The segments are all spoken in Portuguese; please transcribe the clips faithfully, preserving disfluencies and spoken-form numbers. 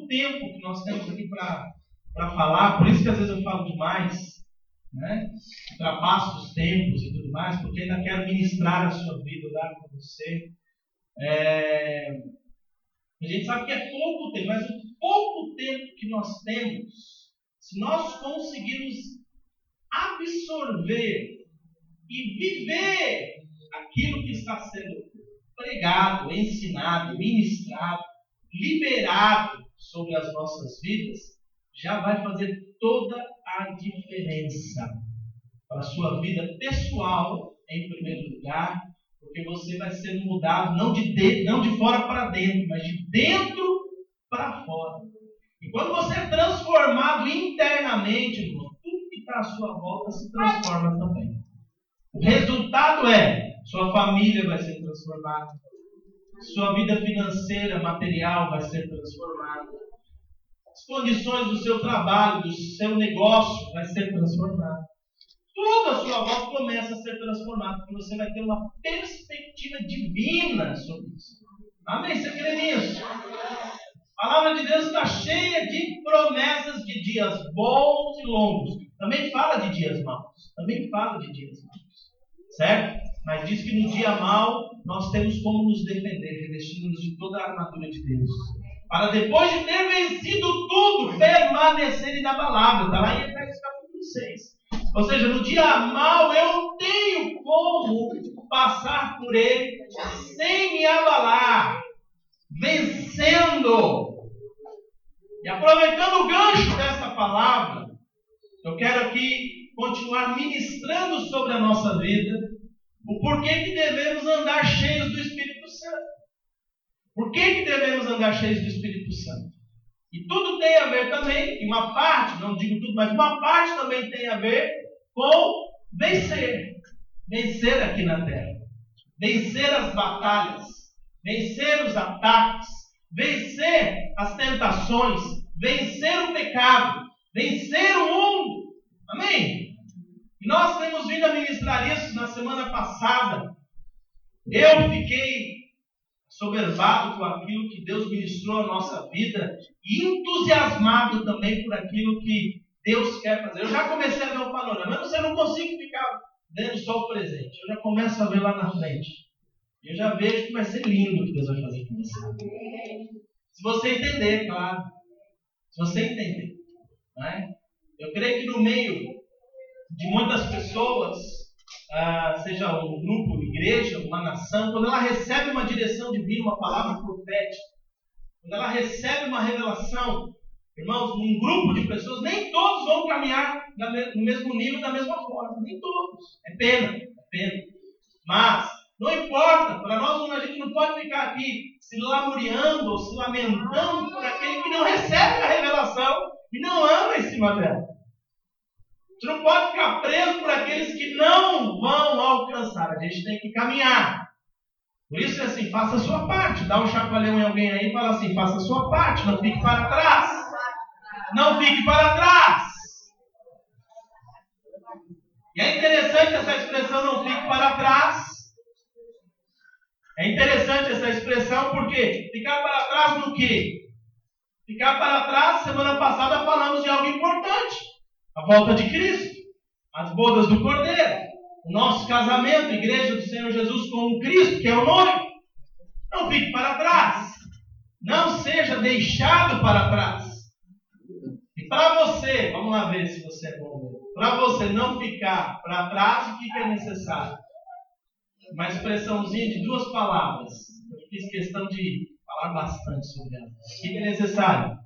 pouco tempo que nós temos aqui para falar, por isso que às vezes eu falo demais, né? Ultrapasso os tempos e tudo mais, porque ainda quero ministrar a sua vida, dar com você. É... A gente sabe que é pouco tempo, mas o pouco tempo que nós temos, se nós conseguirmos absorver e viver aquilo que está sendo pregado, ensinado, ministrado, liberado sobre as nossas vidas, já vai fazer toda a diferença para a sua vida pessoal, em primeiro lugar, porque você vai ser mudado não de, de, não de fora para dentro, mas de dentro para fora. E quando você é transformado internamente, irmão, tudo que está à sua volta se transforma também. O resultado é, sua família vai ser transformada, sua vida financeira, material vai ser transformada, as condições do seu trabalho, do seu negócio vai ser transformada. Tudo à sua volta começa a ser transformado, porque você vai ter uma perspectiva divina sobre isso. Amém? Você crê nisso? A palavra de Deus está cheia de promessas de dias bons e longos. Também fala de dias maus. Também fala de dias maus. Certo? Mas diz que no dia mau nós temos como nos defender, revestindo-nos de toda a armadura de Deus. Para depois de ter vencido tudo, permanecer inabalável. Está lá em Efésios capítulo seis. Ou seja, no dia mau eu tenho como passar por ele sem me abalar, vencendo. E aproveitando o gancho dessa palavra, eu quero aqui continuar ministrando sobre a nossa vida o porquê que devemos andar cheios do Espírito Santo. Por que que devemos andar cheios do Espírito Santo? E tudo tem a ver também, e uma parte, não digo tudo, mas uma parte também tem a ver com vencer. Vencer aqui na terra. Vencer as batalhas. Vencer os ataques. Vencer as tentações. Vencer o pecado. Vencer o mundo. Amém? E nós temos vindo a ministrar isso na semana passada. Eu fiquei soberbado com aquilo que Deus ministrou à nossa vida e entusiasmado também por aquilo que Deus quer fazer. Eu já comecei a ver o panorama. Eu não consigo ficar vendo só o presente. Eu já começo a ver lá na frente. Eu já vejo que vai ser lindo o que Deus vai fazer com você. Se você entender, claro. Se você entender. Não é? Eu creio que no meio de muitas pessoas, ah, seja um grupo, uma igreja, uma nação, quando ela recebe uma direção divina, uma palavra profética, quando ela recebe uma revelação, irmãos, um grupo de pessoas, nem todos vão caminhar no mesmo nível, da mesma forma. Nem todos. É pena, é pena. Mas, não importa, para nós a gente não pode ficar aqui se lamuriando ou se lamentando por aquele que não recebe a revelação e não anda em cima dela. Você não pode ficar preso por aqueles que não vão alcançar. A gente tem que caminhar. Por isso é assim, faça a sua parte. Dá um chacoalhão em alguém aí e fala assim, faça a sua parte, não fique para trás. Não fique para trás. E é interessante essa expressão, não fique para trás. É interessante essa expressão porque ficar para trás no quê? Ficar para trás, semana passada falamos de algo importante. A volta de Cristo. As bodas do Cordeiro. O nosso casamento, a igreja do Senhor Jesus com o Cristo, que é o noivo. Não fique para trás. Não seja deixado para trás. E para você, vamos lá ver se você é bom. Para você não ficar para trás, o que é necessário? Uma expressãozinha de duas palavras. Eu fiz questão de falar bastante sobre ela. O que é necessário?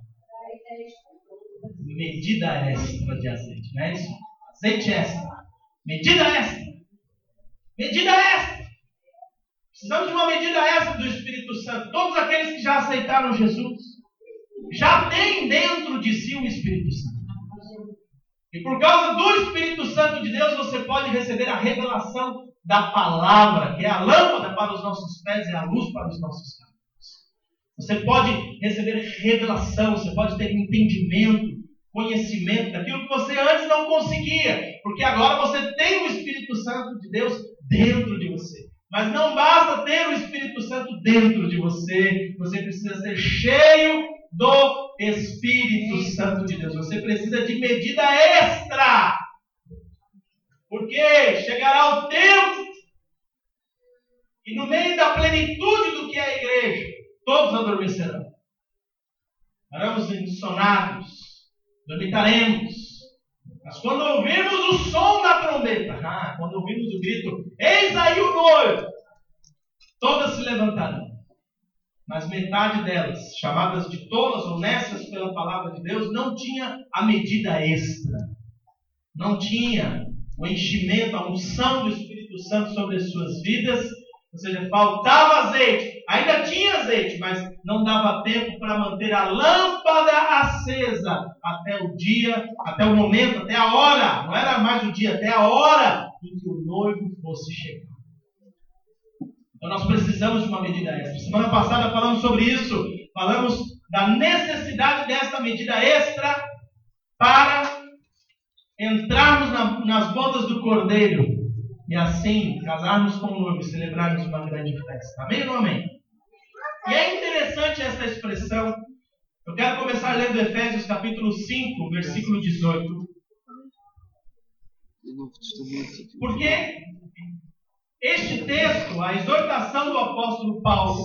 Medida extra de azeite. Não é isso? Azeite extra. Medida extra. Medida extra. Precisamos de uma medida extra do Espírito Santo. Todos aqueles que já aceitaram Jesus já têm dentro de si o Espírito Santo. E por causa do Espírito Santo de Deus, você pode receber a revelação da palavra, que é a lâmpada para os nossos pés e a luz para os nossos caminhos. Você pode receber revelação, você pode ter entendimento, conhecimento daquilo que você antes não conseguia, porque agora você tem o Espírito Santo de Deus dentro de você. Mas não basta ter o Espírito Santo dentro de você, você precisa ser cheio do Espírito Santo de Deus. Você precisa de medida extra. Porque chegará o tempo e no meio da plenitude do que é a igreja, todos adormecerão. Estaremos insonados, dormitaremos. Mas quando ouvirmos o som da trombeta, ah, quando ouvirmos o grito, eis aí o noivo, todas se levantarão. Mas metade delas, chamadas de tolas, honestas pela palavra de Deus, não tinha a medida extra. Não tinha o enchimento, a unção do Espírito Santo sobre as suas vidas. Ou seja, faltava azeite. Ainda tinha azeite, mas não dava tempo para manter a lâmpada acesa até o dia, até o momento, até a hora. Não era mais o dia, até a hora em que o noivo fosse chegar. Então nós precisamos de uma medida extra. Semana passada falamos sobre isso. Falamos da necessidade dessa medida extra para entrarmos na, nas bodas do Cordeiro e assim casarmos com o noivo e celebrarmos uma grande festa. Amém ou não amém? E é interessante essa expressão. Eu quero começar lendo Efésios capítulo cinco, versículo dezoito. Porque este texto, a exortação do apóstolo Paulo,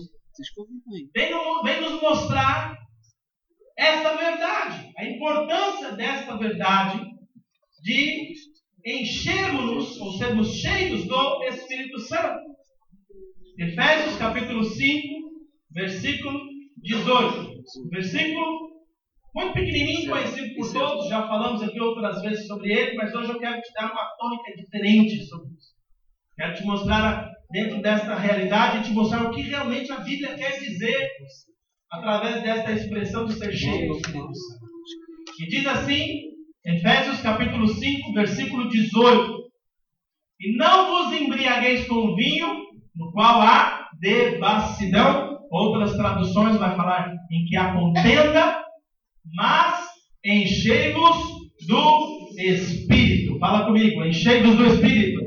vem, no, vem nos mostrar essa verdade, a importância dessa verdade de enchermos-nos, ou sermos cheios do Espírito Santo. Efésios capítulo cinco, versículo dezoito. Versículo muito pequenininho, conhecido por todos, já falamos aqui outras vezes sobre ele, mas hoje eu quero te dar uma tônica diferente sobre isso. Quero te mostrar dentro desta realidade e te mostrar o que realmente a Bíblia quer dizer através desta expressão de ser cheio do Espírito Santo. E diz assim, Efésios capítulo cinco, versículo dezoito. E não vos embriagueis com vinho, no qual há devassidão. Outras traduções vai falar em que há contenda, mas enchei-vos do Espírito. Fala comigo, enchei-vos do Espírito.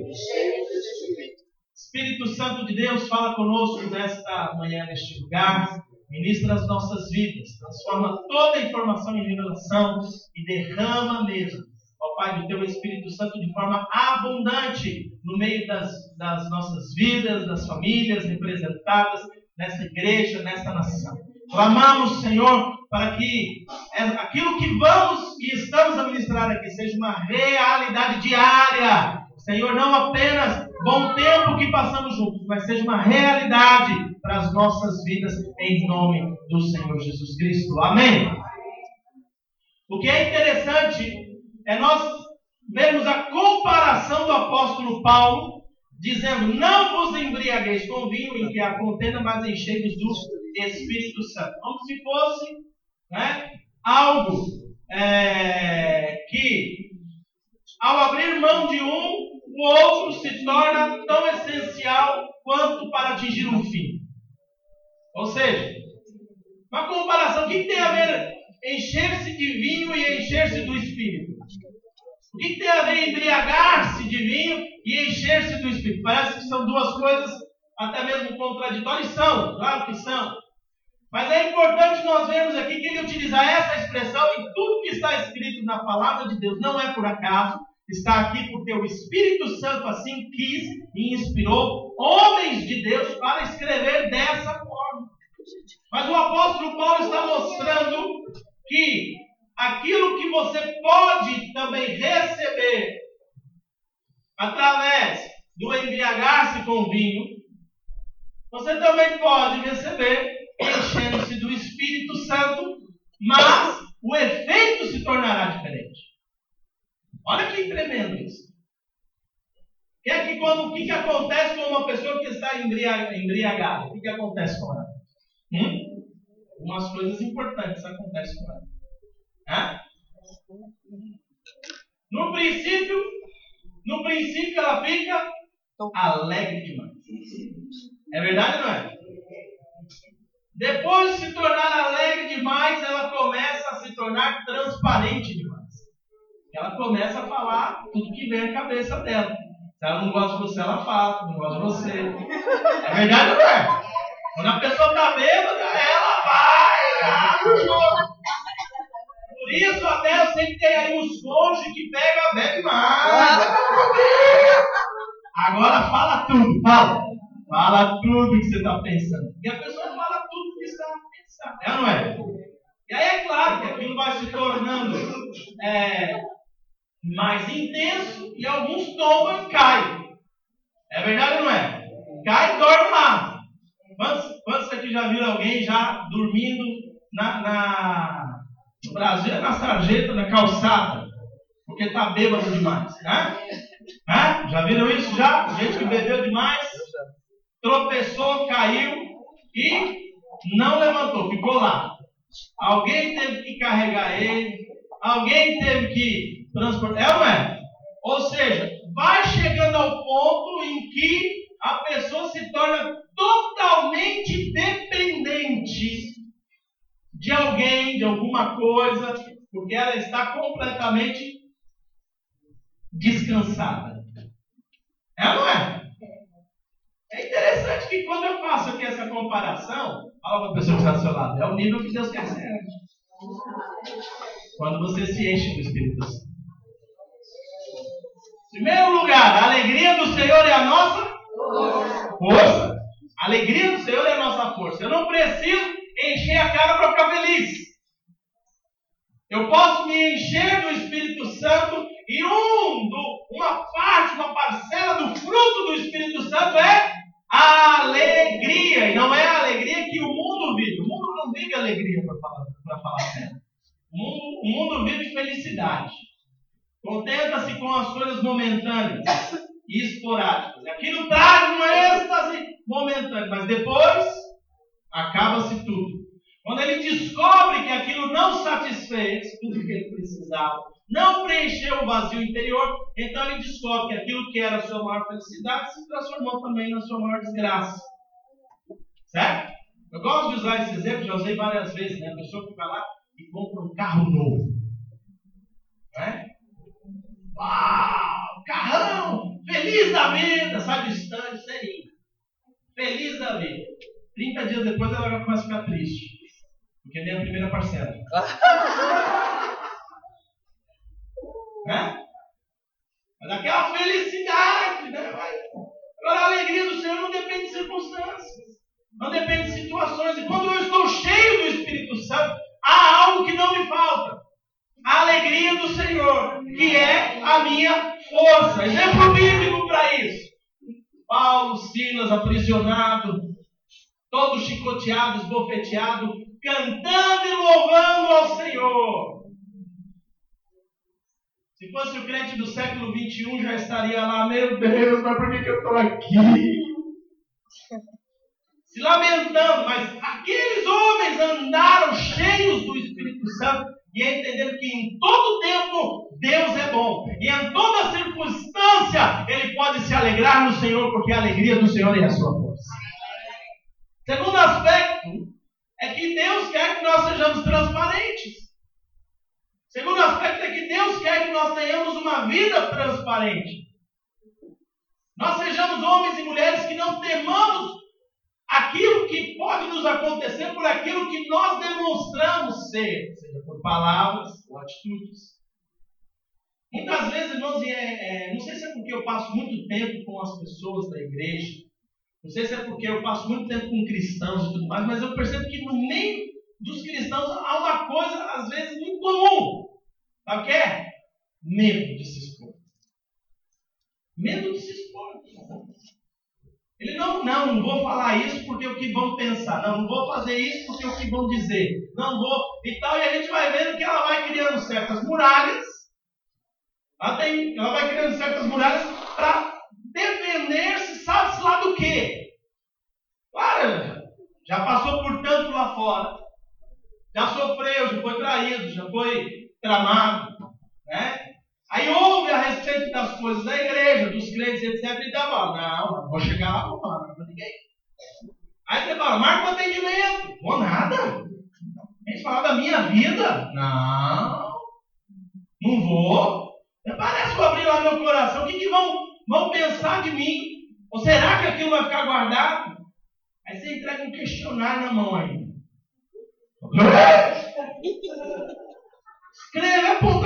Espírito Santo de Deus, fala conosco nesta manhã, neste lugar. Ministra as nossas vidas, transforma toda a informação em revelação e derrama mesmo, ó Pai, do Teu Espírito Santo de forma abundante no meio das, das nossas vidas, das famílias representadas nessa igreja, nessa nação. Clamamos, Senhor, para que aquilo que vamos e estamos a ministrar aqui seja uma realidade diária. Senhor, não apenas bom tempo que passamos juntos, mas seja uma realidade para as nossas vidas, em nome do Senhor Jesus Cristo. Amém? O que é interessante é nós vermos a comparação do apóstolo Paulo, dizendo, não vos embriagueis com vinho em que há contenda, mas enchei-vos do Espírito Santo. Como se fosse, né, algo é, que, ao abrir mão de um, o outro se torna tão essencial quanto para atingir um fim. Ou seja, uma comparação, o que tem a ver encher-se de vinho e encher-se do Espírito? O que tem a ver embriagar-se de vinho e encher-se do Espírito? Parece que são duas coisas até mesmo contraditórias. São, claro que são. Mas é importante nós vermos aqui que ele utiliza essa expressão em tudo que está escrito na palavra de Deus. Não é por acaso. Está aqui porque o Espírito Santo assim quis e inspirou homens de Deus para escrever dessa forma. Mas o apóstolo Paulo está mostrando que aquilo que você pode também receber através do embriagar-se com vinho, você também pode receber enchendo-se do Espírito Santo, mas o efeito se tornará diferente. Olha que tremendo isso. Que é que quando, o que, que acontece com uma pessoa que está embriagada? O que, que acontece com ela? Hum? Umas coisas importantes acontecem com ela. Hã? No princípio, no princípio ela fica alegre demais. É verdade ou não é? Depois de se tornar alegre demais, ela começa a se tornar transparente demais. Ela começa a falar tudo que vem à cabeça dela. Se ela não gosta de você, ela fala. Não gosta de você. É verdade ou não é? Quando a pessoa está bêbada, ela vai lá no jogo. Isso até eu sei que tem aí uns cônjuges que pega, bebe mais. Agora fala tudo, fala. Fala tudo que você está pensando. E a pessoa fala tudo que está pensando. É ou não é? E aí é claro que aquilo vai se tornando é, mais intenso e alguns tombam e caem. É verdade ou não é? Cai e dorme lá. Quantos, quantos aqui já viram alguém já dormindo na, na, no Brasil, na sarjeta, na calçada? Porque está bêbado demais, né? né? Já viram isso já? Gente que bebeu demais, tropeçou, caiu e não levantou, ficou lá. Alguém teve que carregar ele, alguém teve que transportar. É ou não é? Ou seja, vai chegando ao ponto em que a pessoa se torna totalmente dependente de alguém, de alguma coisa, porque ela está completamente descansada. É ou não é? É interessante que quando eu faço aqui essa comparação, fala para a pessoa que está do seu lado, é o nível que Deus quer ser. Quando você se enche do Espírito Santo. Em primeiro lugar, a alegria do Senhor é a nossa força. força. A alegria do Senhor é a nossa força. Eu não preciso encher a cara para ficar feliz. Eu posso me encher do Espírito Santo e um, do, uma parte, uma parcela do fruto do Espírito Santo é a alegria. E não é a alegria que o mundo vive. O mundo não vive alegria, para falar, para falar certo. O mundo, o mundo vive felicidade. Contenta-se com as coisas momentâneas e esporádicas. Aquilo traz uma êxtase momentânea, mas depois acaba-se tudo. Quando ele descobre que aquilo não satisfez tudo que ele precisava, não preencheu o vazio interior, então ele descobre que aquilo que era a sua maior felicidade se transformou também na sua maior desgraça. Certo? Eu gosto de usar esse exemplo, já usei várias vezes, né? A pessoa que vai lá e compra um carro novo. Né? Uau! Carrão! Feliz da vida! Sai do estande, serinho. Feliz da vida. trinta dias depois ela já começa a ficar triste. Porque nem a primeira parcela. Né? Mas aquela felicidade, né? Agora a alegria do Senhor não depende de circunstâncias. Não depende de situações. E quando eu estou cheio do Espírito Santo, há algo que não me falta. A alegria do Senhor, que é a minha força. Exemplo bíblico para isso. Paulo, Silas, aprisionado, todos chicoteados, esbofeteados, cantando e louvando ao Senhor. Se fosse o crente do século vinte e um, já estaria lá, meu Deus, mas por que, que eu estou aqui? Se lamentando, mas aqueles homens andaram cheios do Espírito Santo e entenderam que em todo tempo Deus é bom. E em toda circunstância Ele pode se alegrar no Senhor, porque a alegria do Senhor é a sua força. Segundo aspecto é que Deus quer que nós sejamos transparentes. Segundo aspecto é que Deus quer que nós tenhamos uma vida transparente. Nós sejamos homens e mulheres que não temamos aquilo que pode nos acontecer por aquilo que nós demonstramos ser, seja por palavras ou atitudes. Muitas vezes, irmãos, é, é, não sei se é porque eu passo muito tempo com as pessoas da igreja, não sei se é porque eu passo muito tempo com cristãos e tudo mais, mas eu percebo que no meio dos cristãos há uma coisa, às vezes, muito comum. Sabe o que é? Medo de se expor. Medo de se expor. Ele não, não, não vou falar isso porque o que vão pensar. Não, não vou fazer isso porque o que vão dizer. Não vou, e tal. E a gente vai vendo que ela vai criando certas muralhas. Ela, tem, ela vai criando certas muralhas para defender-se, sabe-se lá do quê? Claro, já passou por tanto lá fora. Já sofreu, já foi traído, já foi tramado. Né? Aí ouve a respeito das coisas da igreja, dos crentes, etcétera. E dá mal. Não, não vou chegar lá, não vou falar para ninguém. Aí você fala, marca o atendimento. Vou nada. Vem falar da minha vida? Não. Não vou. Parece que vou abrir lá meu coração. O que, que vão, vão pensar de mim? Ou será que aquilo vai ficar guardado? Aí você entrega um questionário na mão aí.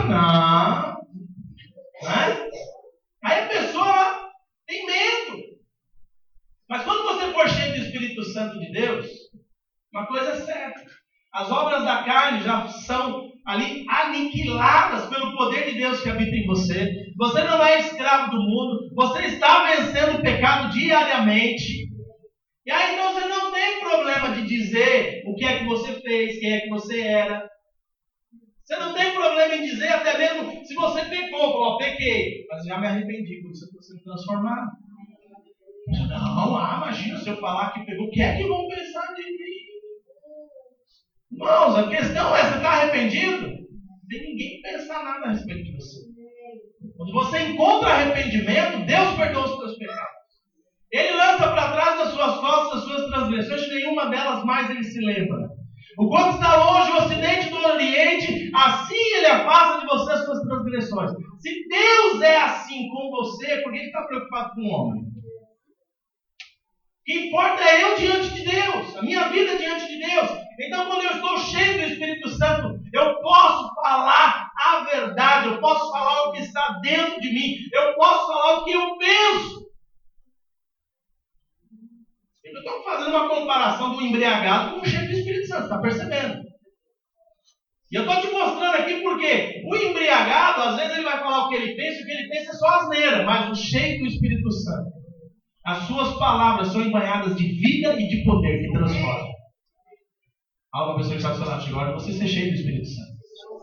não. Né? Aí a pessoa tem medo. Mas quando você for cheio do Espírito Santo de Deus, uma coisa é certa. As obras da carne já são ali aniquiladas pelo poder de Deus que habita em você. Você não é escravo do mundo. Você está vencendo o pecado diariamente. E aí então você não tem problema de dizer o que é que você fez, quem é que você era. Você não tem problema em dizer até mesmo se você pecou. Falou, pequei, mas já me arrependi, por isso eu estou sendo transformado. Não, ah, imagina se eu falar que pegou, o que é que vão pensar de mim? Irmãos, a questão é, você está arrependido? Não tem ninguém pensar nada a respeito de você. Quando você encontra arrependimento, Deus perdoa os seus pecados. Ele lança para trás das suas costas as suas transgressões, nenhuma delas mais ele se lembra. O quanto está longe o ocidente do oriente, assim ele afasta de você as suas transgressões. Se Deus é assim com você, por que ele está preocupado com o homem? O que importa é eu diante de Deus, a minha vida diante de Deus. Então, quando eu estou cheio do Espírito Santo, eu posso falar a verdade, eu posso falar o que está dentro de mim, eu posso falar o que eu penso. Eu estou fazendo uma comparação do embriagado com o cheio do Espírito Santo, está percebendo? E eu estou te mostrando aqui porque o embriagado, às vezes ele vai falar o que ele pensa, e o que ele pensa é só asneira, mas o cheio do Espírito Santo, as suas palavras são banhadas de vida e de poder que transformam. Há uma pessoa que está falando agora, você ser cheio do Espírito Santo.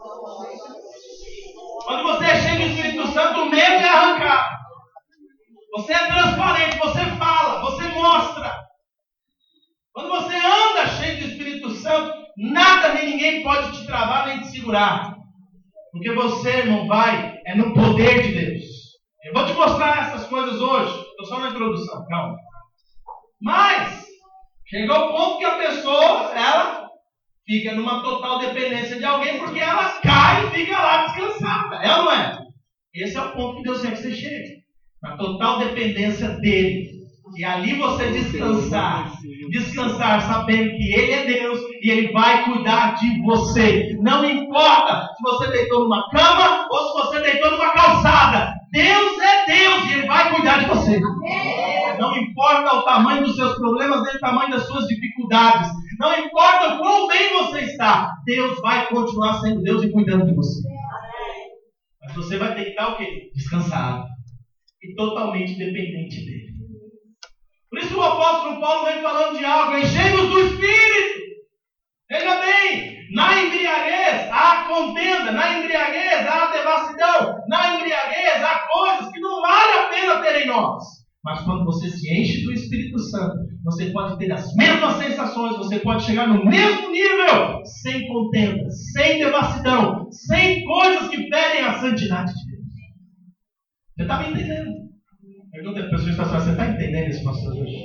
Quando você é cheio do Espírito Santo, o medo é arrancado. Você é transparente, você fala, você mostra. Quando você anda cheio do Espírito Santo, nada nem ninguém pode te travar nem te segurar. Porque você, irmão, vai, é no poder de Deus. Eu vou te mostrar essas coisas hoje. Estou só na introdução, calma. Mas, chegou o ponto que a pessoa, ela fica numa total dependência de alguém, porque ela cai e fica lá descansada. É ou não é? Esse é o ponto que Deus quer que você chegue. Na total dependência dele. E ali você descansar. Descansar sabendo que Ele é Deus e Ele vai cuidar de você. Não importa se você deitou numa cama ou se você deitou numa calçada. Deus é Deus e Ele vai cuidar de você. Não importa o tamanho dos seus problemas, nem o tamanho das suas dificuldades. Não importa o quão bem você está. Deus vai continuar sendo Deus e cuidando de você. Mas você vai ter que estar o quê? Descansado. E totalmente dependente dele. Por isso o apóstolo Paulo vem falando de algo, enchendo-os do Espírito. Veja bem, na embriaguez há contenda, na embriaguez há devassidão, na embriaguez há coisas que não vale a pena ter em nós. Mas quando você se enche do Espírito Santo, você pode ter as mesmas sensações, você pode chegar no mesmo nível, sem contenda, sem devassidão, sem coisas que ferem a santidade de Deus. Você está me entendendo? Pergunta para a pessoa que está falando, você está entendendo esse pastor hoje?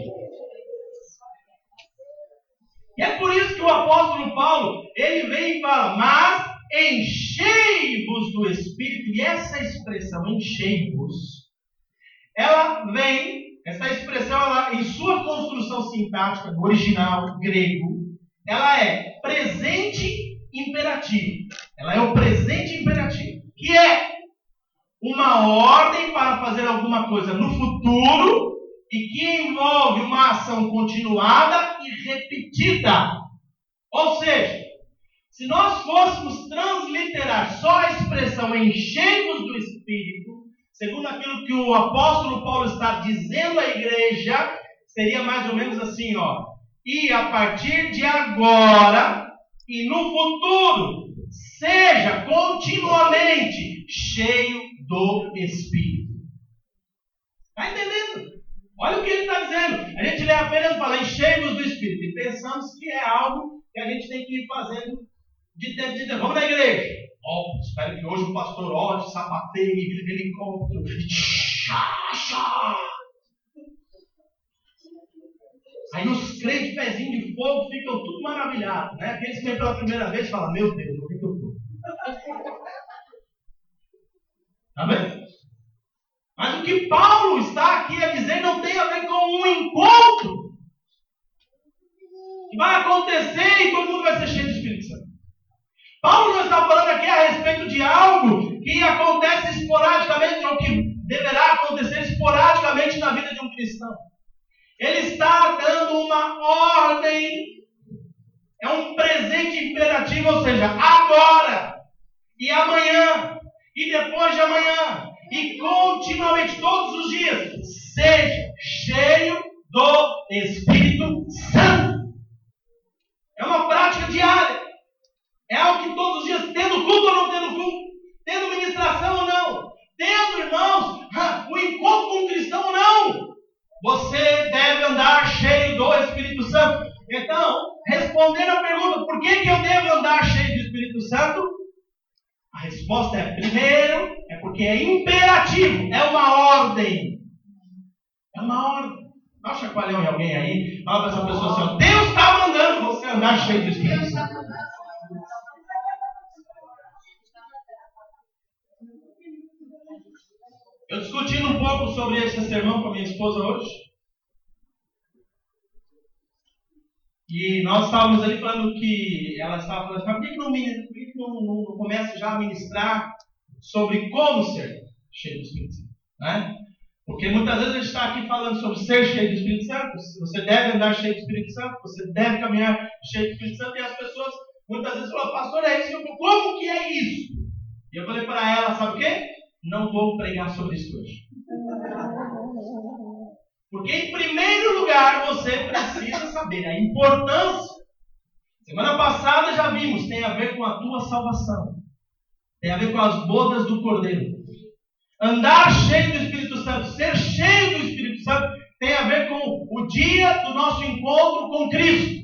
E é por isso que o apóstolo Paulo, ele vem e fala, mas enchei-vos do Espírito. E essa expressão, enchei-vos, ela vem, essa expressão, ela, em sua construção sintática, no original grego, ela é presente imperativo. Ela é o presente imperativo, que é uma ordem para fazer alguma coisa no futuro e que envolve uma ação continuada e repetida. Ou seja, se nós fôssemos transliterar só a expressão enchei-vos do Espírito, segundo aquilo que o apóstolo Paulo está dizendo à igreja, seria mais ou menos assim, ó. E a partir de agora e no futuro, seja continuamente cheio do Espírito. Está entendendo? Olha o que ele está dizendo. A gente lê apenas fala enchei-vos do Espírito e pensamos que é algo que a gente tem que ir fazendo de tempo em tempo. Vamos na igreja. Oh, espero que hoje o pastor ore, sapateie, helicóptero, chá, chá. Aí os crentes pezinhos de fogo ficam tudo maravilhados, né? Aqueles que vêm pela primeira vez falam, meu Deus, o que que eu estou? Está vendo? Mas o que Paulo está aqui a dizer não tem a ver com um encontro que vai acontecer e todo mundo vai ser cheio do Espírito Santo. Paulo não está falando aqui a respeito de algo que acontece esporadicamente, ou que deverá acontecer esporadicamente na vida de um cristão. Ele está dando uma ordem, é um presente imperativo, ou seja, agora, e amanhã, e depois de amanhã, e continuamente, todos os dias, seja cheio do Espírito Santo. É uma prática diária. É algo que todos os dias, tendo culto ou não tendo culto, tendo ministração ou não, tendo, irmãos, o encontro com o cristão ou não, você deve andar cheio do Espírito Santo. Então, respondendo a pergunta, por que, que eu devo andar cheio do Espírito Santo? A resposta é, primeiro, é porque é imperativo, é uma ordem. É uma ordem. Dá um chacoalhão em alguém aí, fala para essa pessoa assim, Deus está mandando você andar cheio do Espírito Santo. Eu discutindo um pouco sobre esse sermão com a minha esposa hoje. E nós estávamos ali falando que ela estava falando, por que, que, não, por que, que não, não, não começa já a ministrar sobre como ser cheio do Espírito Santo? Né? Porque muitas vezes a gente está aqui falando sobre ser cheio do Espírito Santo. Você deve andar cheio do Espírito Santo, você deve caminhar cheio do Espírito Santo. E as pessoas muitas vezes falam, pastor, é isso? Como que é isso? E eu falei para ela, sabe o quê? Não vou pregar sobre isso hoje. Porque, em primeiro lugar, você precisa saber a importância. Semana passada já vimos, tem a ver com a tua salvação. Tem a ver com as bodas do Cordeiro. Andar cheio do Espírito Santo, ser cheio do Espírito Santo, tem a ver com o dia do nosso encontro com Cristo.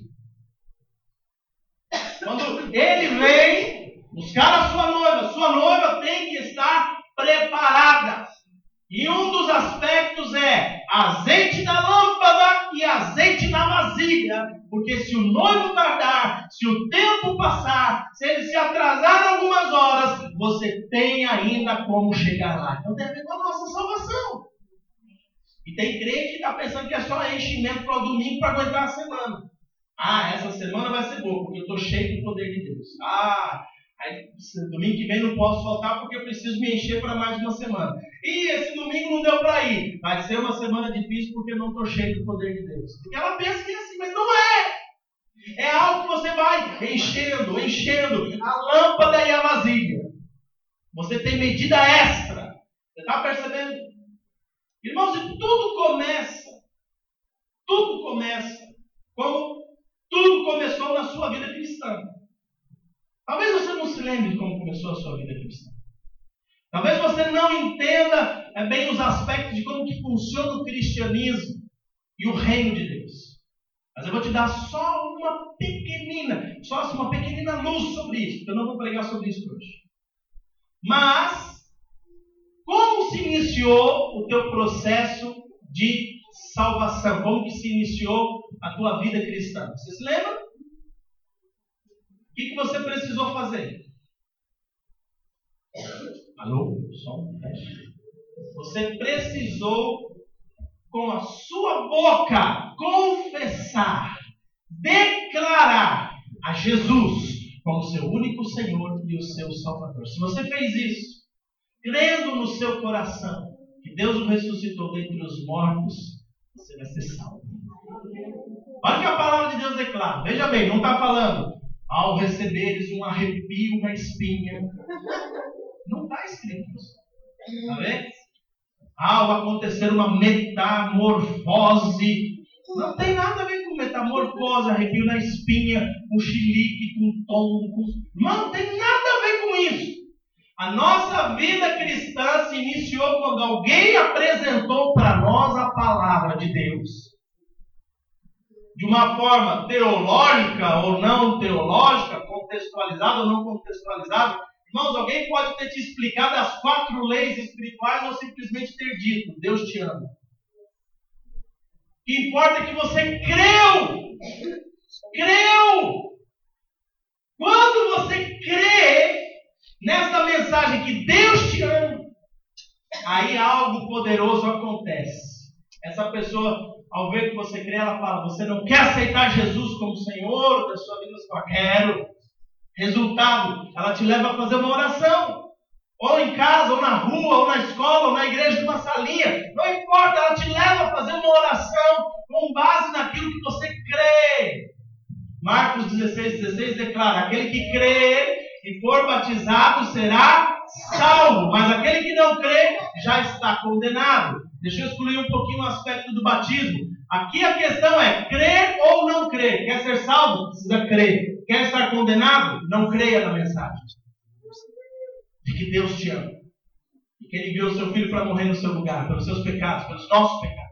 Quando Ele vem buscar a sua noiva, sua noiva tem que estar preparada. E um dos aspectos é azeite na lâmpada e azeite na vasilha. Porque se o noivo tardar, se o tempo passar, se ele se atrasar algumas horas, você tem ainda como chegar lá. Então tem a ver com a nossa salvação. E tem crente que está pensando que é só enchimento para o domingo para aguentar a semana. Ah, essa semana vai ser boa, porque eu estou cheio do poder de Deus. Ah, aí, domingo que vem não posso faltar porque eu preciso me encher para mais uma semana. E esse domingo não deu para ir. Vai ser uma semana difícil porque eu não estou cheio do poder de Deus. Porque ela pensa que é assim, mas não é. É algo que você vai enchendo, enchendo a lâmpada e a vasilha. Você tem medida extra. Você está percebendo? Irmãos, e tudo começa, tudo começa como tudo começou na sua vida cristã. Talvez você não se lembre de como começou a sua vida cristã. Talvez você não entenda é, bem os aspectos de como que funciona o cristianismo e o reino de Deus. Mas eu vou te dar só uma pequenina, só assim, uma pequenina luz sobre isso, porque eu não vou pregar sobre isso hoje. Mas, como se iniciou o teu processo de salvação? Como que se iniciou a tua vida cristã? Você se lembra? O que, que você precisou fazer? Alô? Som? Você precisou, com a sua boca, confessar, declarar a Jesus como seu único Senhor e o seu Salvador. Se você fez isso, crendo no seu coração que Deus o ressuscitou dentre os mortos, você vai ser salvo. Olha o que a palavra de Deus declara. Veja bem, não está falando ao receberes um arrepio na espinha. Não está escrito isso. Está vendo? Ao acontecer uma metamorfose. Não tem nada a ver com metamorfose, arrepio na espinha, com chilique, com tombo. Com... Não tem nada a ver com isso. A nossa vida cristã se iniciou quando alguém apresentou para nós a palavra de Deus. De uma forma teológica ou não teológica, contextualizada ou não contextualizada. Irmãos, alguém pode ter te explicado as quatro leis espirituais ou simplesmente ter dito, Deus te ama. O que importa é que você creu. Creu. Quando você crê nessa mensagem que Deus te ama, aí algo poderoso acontece. Essa pessoa, ao ver que você crê, ela fala, você não quer aceitar Jesus como Senhor da sua vida? Você fala, quero. Resultado, ela te leva a fazer uma oração. ou em casa, ou na rua, ou na escola, ou na igreja, numa salinha, não importa, ela te leva a fazer uma oração com base naquilo que você crê. Marcos dezesseis, dezesseis declara: aquele que crê e for batizado será salvo, mas aquele que não crê já está condenado. Deixa eu excluir um pouquinho o aspecto do batismo. Aqui a questão é crer ou não crer. Quer ser salvo? Precisa crer. Quer estar condenado? Não creia na mensagem de que Deus te ama e que Ele enviou o seu Filho para morrer no seu lugar, pelos seus pecados, pelos nossos pecados.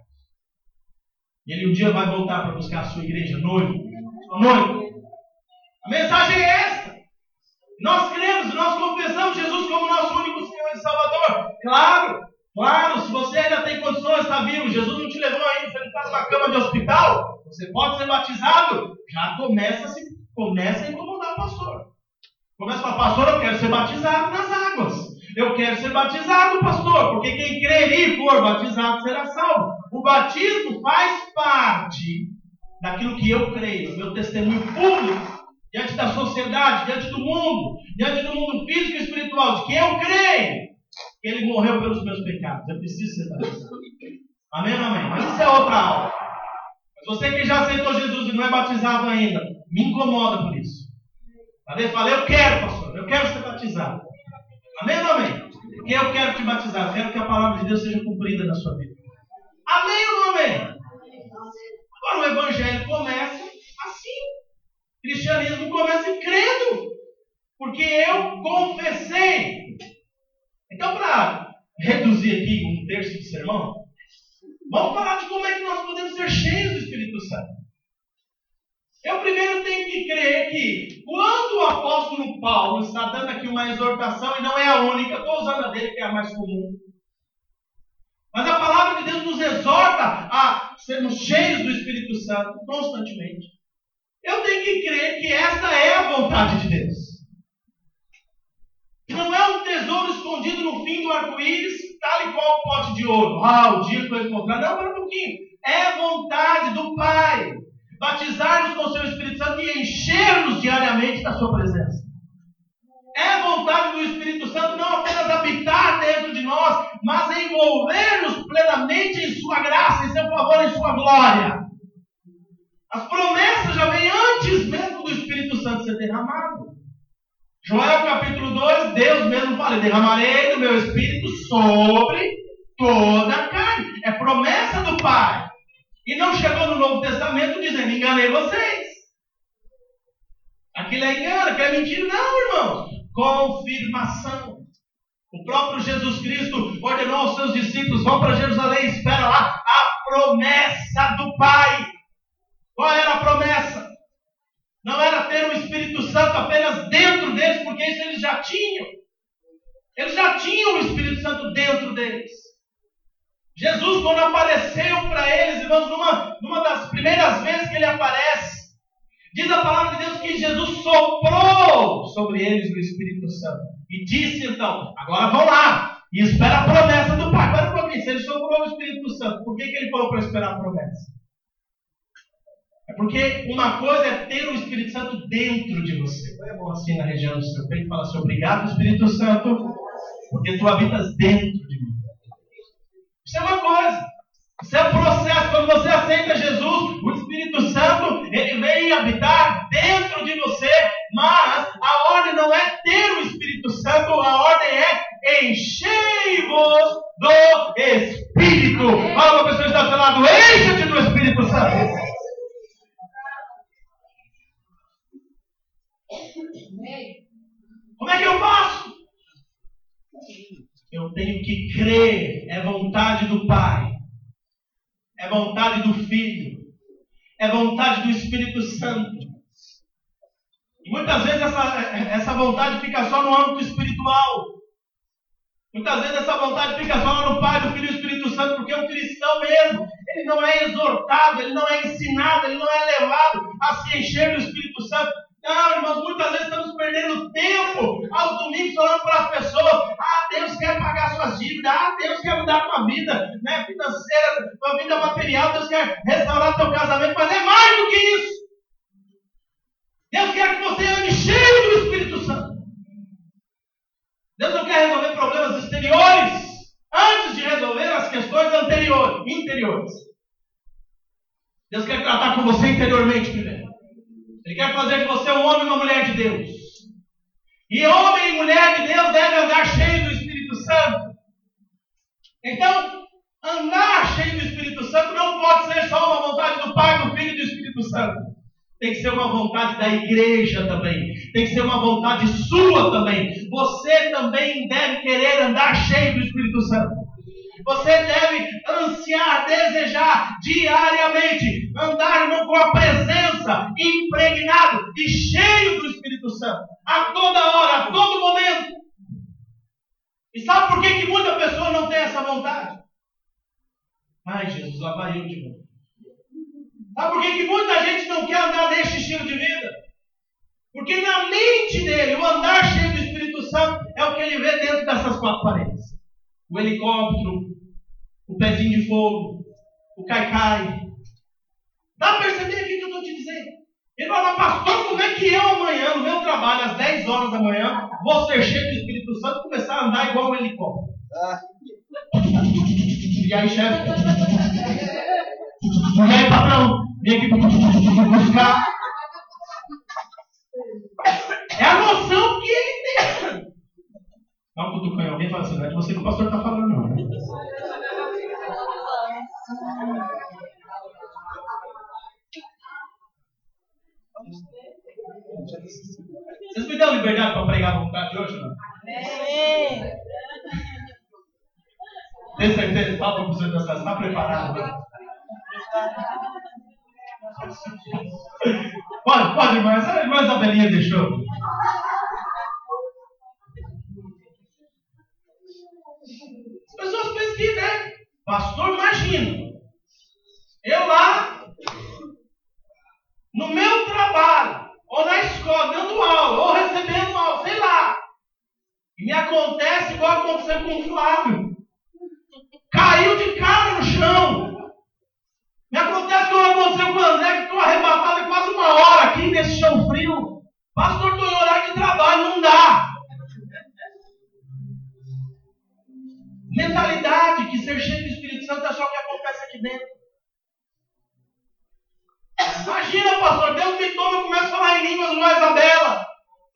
E Ele um dia vai voltar para buscar a sua igreja, noivo. Sua noiva. A mensagem é esta. Nós cremos, nós confessamos Jesus como nosso único Senhor e Salvador. Claro, claro, se você ainda tem condições, está vivo, Jesus não te levou ainda, você não está numa cama de hospital, você pode ser batizado. Já começa a, se, começa a incomodar o pastor. Começa a falar: pastor, eu quero ser batizado nas águas. Eu quero ser batizado, pastor, porque quem crer e for batizado será salvo. O batismo faz parte daquilo que eu creio, meu testemunho público, diante da sociedade, diante do mundo, diante do mundo físico e espiritual, de que eu creio que Ele morreu pelos meus pecados. Eu preciso ser batizado. Amém ou amém? Mas isso é outra aula. Mas você que já aceitou Jesus e não é batizado ainda, me incomoda por isso. Às vezes fala: eu quero, pastor, eu quero ser batizado. Amém ou amém? Porque eu quero te batizar, eu quero que a palavra de Deus seja cumprida na sua vida. Amém ou amém? Agora o evangelho começa assim. O cristianismo começa em credo, porque eu confessei. Então, para reduzir aqui um terço de sermão, vamos falar de como é que nós podemos ser cheios do Espírito Santo. Eu primeiro tenho que crer que quando o apóstolo Paulo está dando aqui uma exortação, e não é a única, estou usando a dele que é a mais comum, mas a palavra de Deus nos exorta a sermos cheios do Espírito Santo constantemente. Eu tenho que crer que esta é a vontade de Deus. Não é um tesouro escondido no fim do arco-íris, tal e qual o pote de ouro. Ah, o dia que eu encontrar. Não, para um pouquinho. É vontade do Pai batizar-nos com o seu Espírito Santo e encher-nos diariamente da sua presença. É vontade do Espírito Santo não apenas habitar dentro de nós, mas envolver-nos plenamente em sua graça, em seu favor, em sua glória. As promessas já vêm antes mesmo do Espírito Santo ser derramado. Joel capítulo dois, Deus mesmo fala: derramarei do meu Espírito sobre toda a carne. É promessa do Pai. E não chegou no Novo Testamento dizendo: enganei vocês. Aquilo é engano, aquilo é mentira. Não, irmãos. Confirmação. O próprio Jesus Cristo ordenou aos seus discípulos: vão para Jerusalém, espera lá a promessa do Pai. Qual era a promessa? Não era ter o Espírito Santo apenas dentro deles, porque isso eles já tinham. Eles já tinham o Espírito Santo dentro deles. Jesus, quando apareceu para eles, irmãos, numa, numa das primeiras vezes que Ele aparece, diz a palavra de Deus que Jesus soprou sobre eles o Espírito Santo. E disse então: agora vão lá e espera a promessa do Pai. Para um pouquinho, se Ele soprou o Espírito Santo, por que, que Ele falou para esperar a promessa? É porque uma coisa é ter o Espírito Santo dentro de você. Põe a mão assim na região do seu peito e fala assim: obrigado, Espírito Santo, porque tu habitas dentro de mim. Isso é uma coisa. Isso é um processo. Quando você aceita Jesus, o Espírito Santo, ele vem habitar dentro de você. Mas a ordem não é ter o Espírito Santo, a ordem é enchei-vos do Espírito. Fala para a pessoa que está ao seu lado: enche-te do Espírito Santo. Como é que eu faço? Eu tenho que crer. É vontade do Pai, é vontade do Filho, é vontade do Espírito Santo. E muitas vezes essa, essa vontade fica só no âmbito espiritual. Muitas vezes essa vontade fica só lá no Pai, do Filho e do Espírito Santo, porque o cristão mesmo, ele não é exortado, ele não é ensinado, ele não é levado a se encher do Espírito Santo. Não, irmãos, muitas vezes estamos perdendo tempo aos domingos falando para as pessoas: ah, Deus quer pagar suas dívidas, ah, Deus quer mudar a tua vida, né, financeira, tua vida material, Deus quer restaurar teu casamento, mas é mais do que isso. Deus quer que você ande cheio do Espírito Santo. Deus não quer resolver exteriores antes de resolver as questões anteriores, interiores. Deus quer tratar com você interiormente primeiro. Ele quer fazer de você um homem e uma mulher de Deus. E homem e mulher de Deus devem andar cheio do Espírito Santo. Então, andar cheio do Espírito Santo não pode ser só uma vontade do Pai, do Filho e do Espírito Santo. Tem que ser uma vontade da igreja também. Tem que ser uma vontade sua também. Você também deve querer andar cheio do Espírito Santo. Você deve ansiar, desejar diariamente andar com a presença, impregnado e cheio do Espírito Santo. A toda hora, a todo momento. E sabe por que, que muita pessoa não tem essa vontade? Ai, Jesus, lá vai eu de novo. Sabe por que, que muita gente não quer andar neste estilo de vida? Porque na mente dele, o andar cheio do Espírito Santo é o que ele vê dentro dessas quatro paredes. O helicóptero, o pezinho de fogo, o caicai. Dá para perceber aqui o que eu estou te dizendo? Ele fala, pastor, como é que eu amanhã, no meu trabalho, às dez horas da manhã, vou ser cheio do Espírito Santo e começar a andar igual um helicóptero? Ah. E aí, chefe? E aí, patrão? Vem aqui buscar. É a noção que ele tem. Dá um cutucão em alguém e fala assim, não é de você que o pastor está falando, não. Né? Vocês me dão liberdade para pregar a vontade hoje, não? Amém. Tem certeza? Fala para o senhor, você está preparado? Né? Pode, pode, irmãs. A irmã Isabelinha deixou. As pessoas pensam que, né? Pastor, imagina. Eu lá, no meu trabalho, ou na escola, dando aula, ou recebendo aula, sei lá. E me acontece igual aconteceu com o Flávio. Caiu de cara no chão. Me acontece como aconteceu com o André, que estou arrebatado quase uma hora aqui nesse chão frio. Pastor, estou em horário de trabalho, não dá. Mentalidade que ser cheio do Espírito Santo é só o que acontece aqui dentro. Imagina, pastor, Deus me toma e começa a falar em línguas igual a Isabela.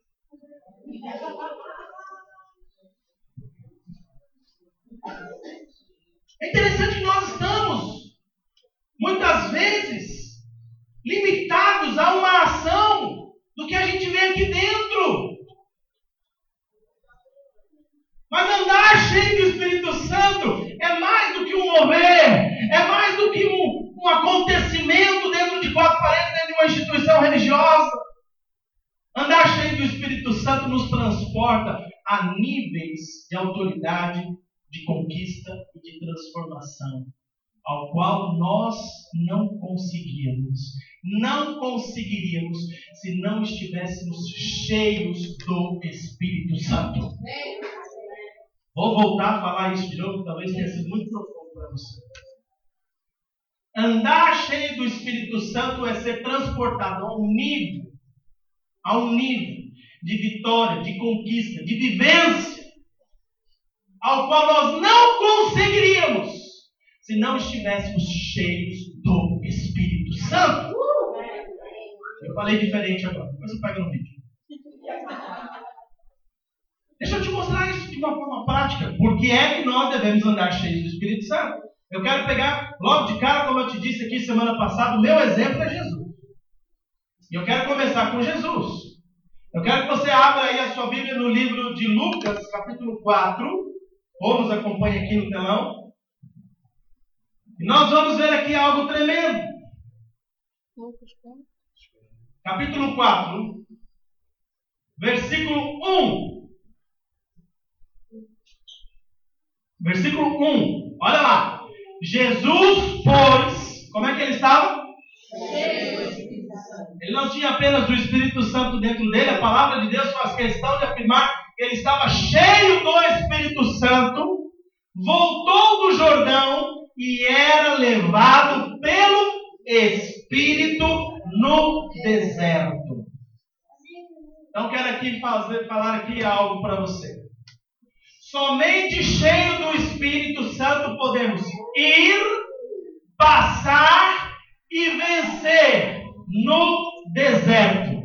É interessante que nós estamos, muitas vezes, limitados a uma ação do que a gente vê aqui dentro. Mas andar cheio do Espírito Santo é mais do que um mover, é mais do que um, um acontecimento dentro de quatro paredes, dentro de uma instituição religiosa. Andar cheio do Espírito Santo nos transporta a níveis de autoridade, de conquista e de transformação, ao qual nós não conseguiríamos, não conseguiríamos se não estivéssemos cheios do Espírito Santo. Vou voltar a falar isso de novo, talvez tenha sido muito profundo para você. Andar cheio do Espírito Santo é ser transportado a um nível, a um nível de vitória, de conquista, de vivência, ao qual nós não conseguiríamos se não estivéssemos cheios do Espírito Santo. Eu falei diferente agora, depois você pega no vídeo. Deixa eu te mostrar isso de uma forma prática. Por que é que nós devemos andar cheios do Espírito Santo? Eu quero pegar logo de cara, como eu te disse aqui semana passada, o meu exemplo é Jesus. E eu quero começar com Jesus. Eu quero que você abra aí a sua Bíblia no livro de Lucas, capítulo quatro. Ou nos acompanhe aqui no telão. E nós vamos ver aqui algo tremendo. Capítulo quatro, versículo um. Versículo um. Olha lá. Jesus, pois, como é que ele estava? Ele não tinha apenas o Espírito Santo dentro dele. A palavra de Deus faz questão de afirmar que ele estava cheio do Espírito Santo, voltou do Jordão e era levado pelo Espírito no deserto. Então quero aqui fazer, falar aqui algo para você. Somente cheio do Espírito Santo podemos ir, passar e vencer no deserto.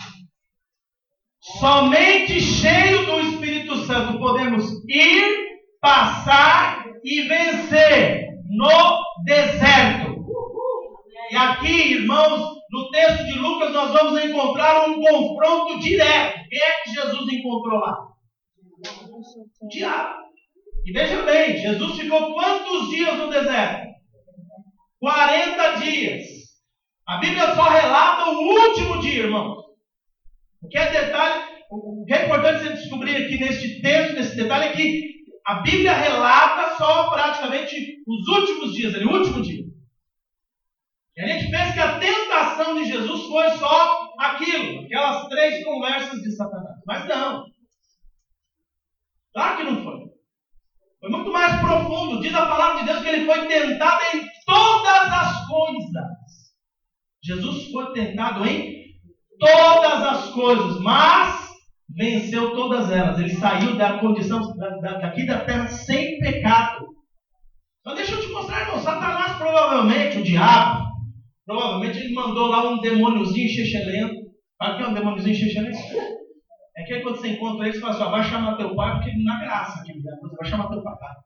Somente cheio do Espírito Santo podemos ir, passar e vencer no deserto. E aqui, irmãos, no texto de Lucas, nós vamos encontrar um confronto direto. Quem é que Jesus encontrou lá? O diabo. E veja bem, Jesus ficou quantos dias no deserto? quarenta dias. A Bíblia só relata o último dia, irmãos. O que é detalhe, o que é importante você descobrir aqui neste texto, nesse detalhe, é que a Bíblia relata só praticamente os últimos dias, ali, o último dia. E a gente pensa que a tentação de Jesus foi só aquilo, aquelas três conversas de Satanás. Mas não. Claro que não foi. Foi muito mais profundo. Diz a palavra de Deus que ele foi tentado em todas as coisas. Jesus foi tentado em todas as coisas, mas venceu todas elas. Ele saiu da condição da, da, daqui da terra sem pecado. Então deixa eu te mostrar, irmão. Satanás provavelmente, o diabo, provavelmente ele mandou lá um demôniozinho xexelento. Sabe o que é um demôniozinho xexelento? É que aí quando você encontra ele, você fala assim, ó, vai chamar teu pai, porque na graça aqui, você vai chamar teu papai.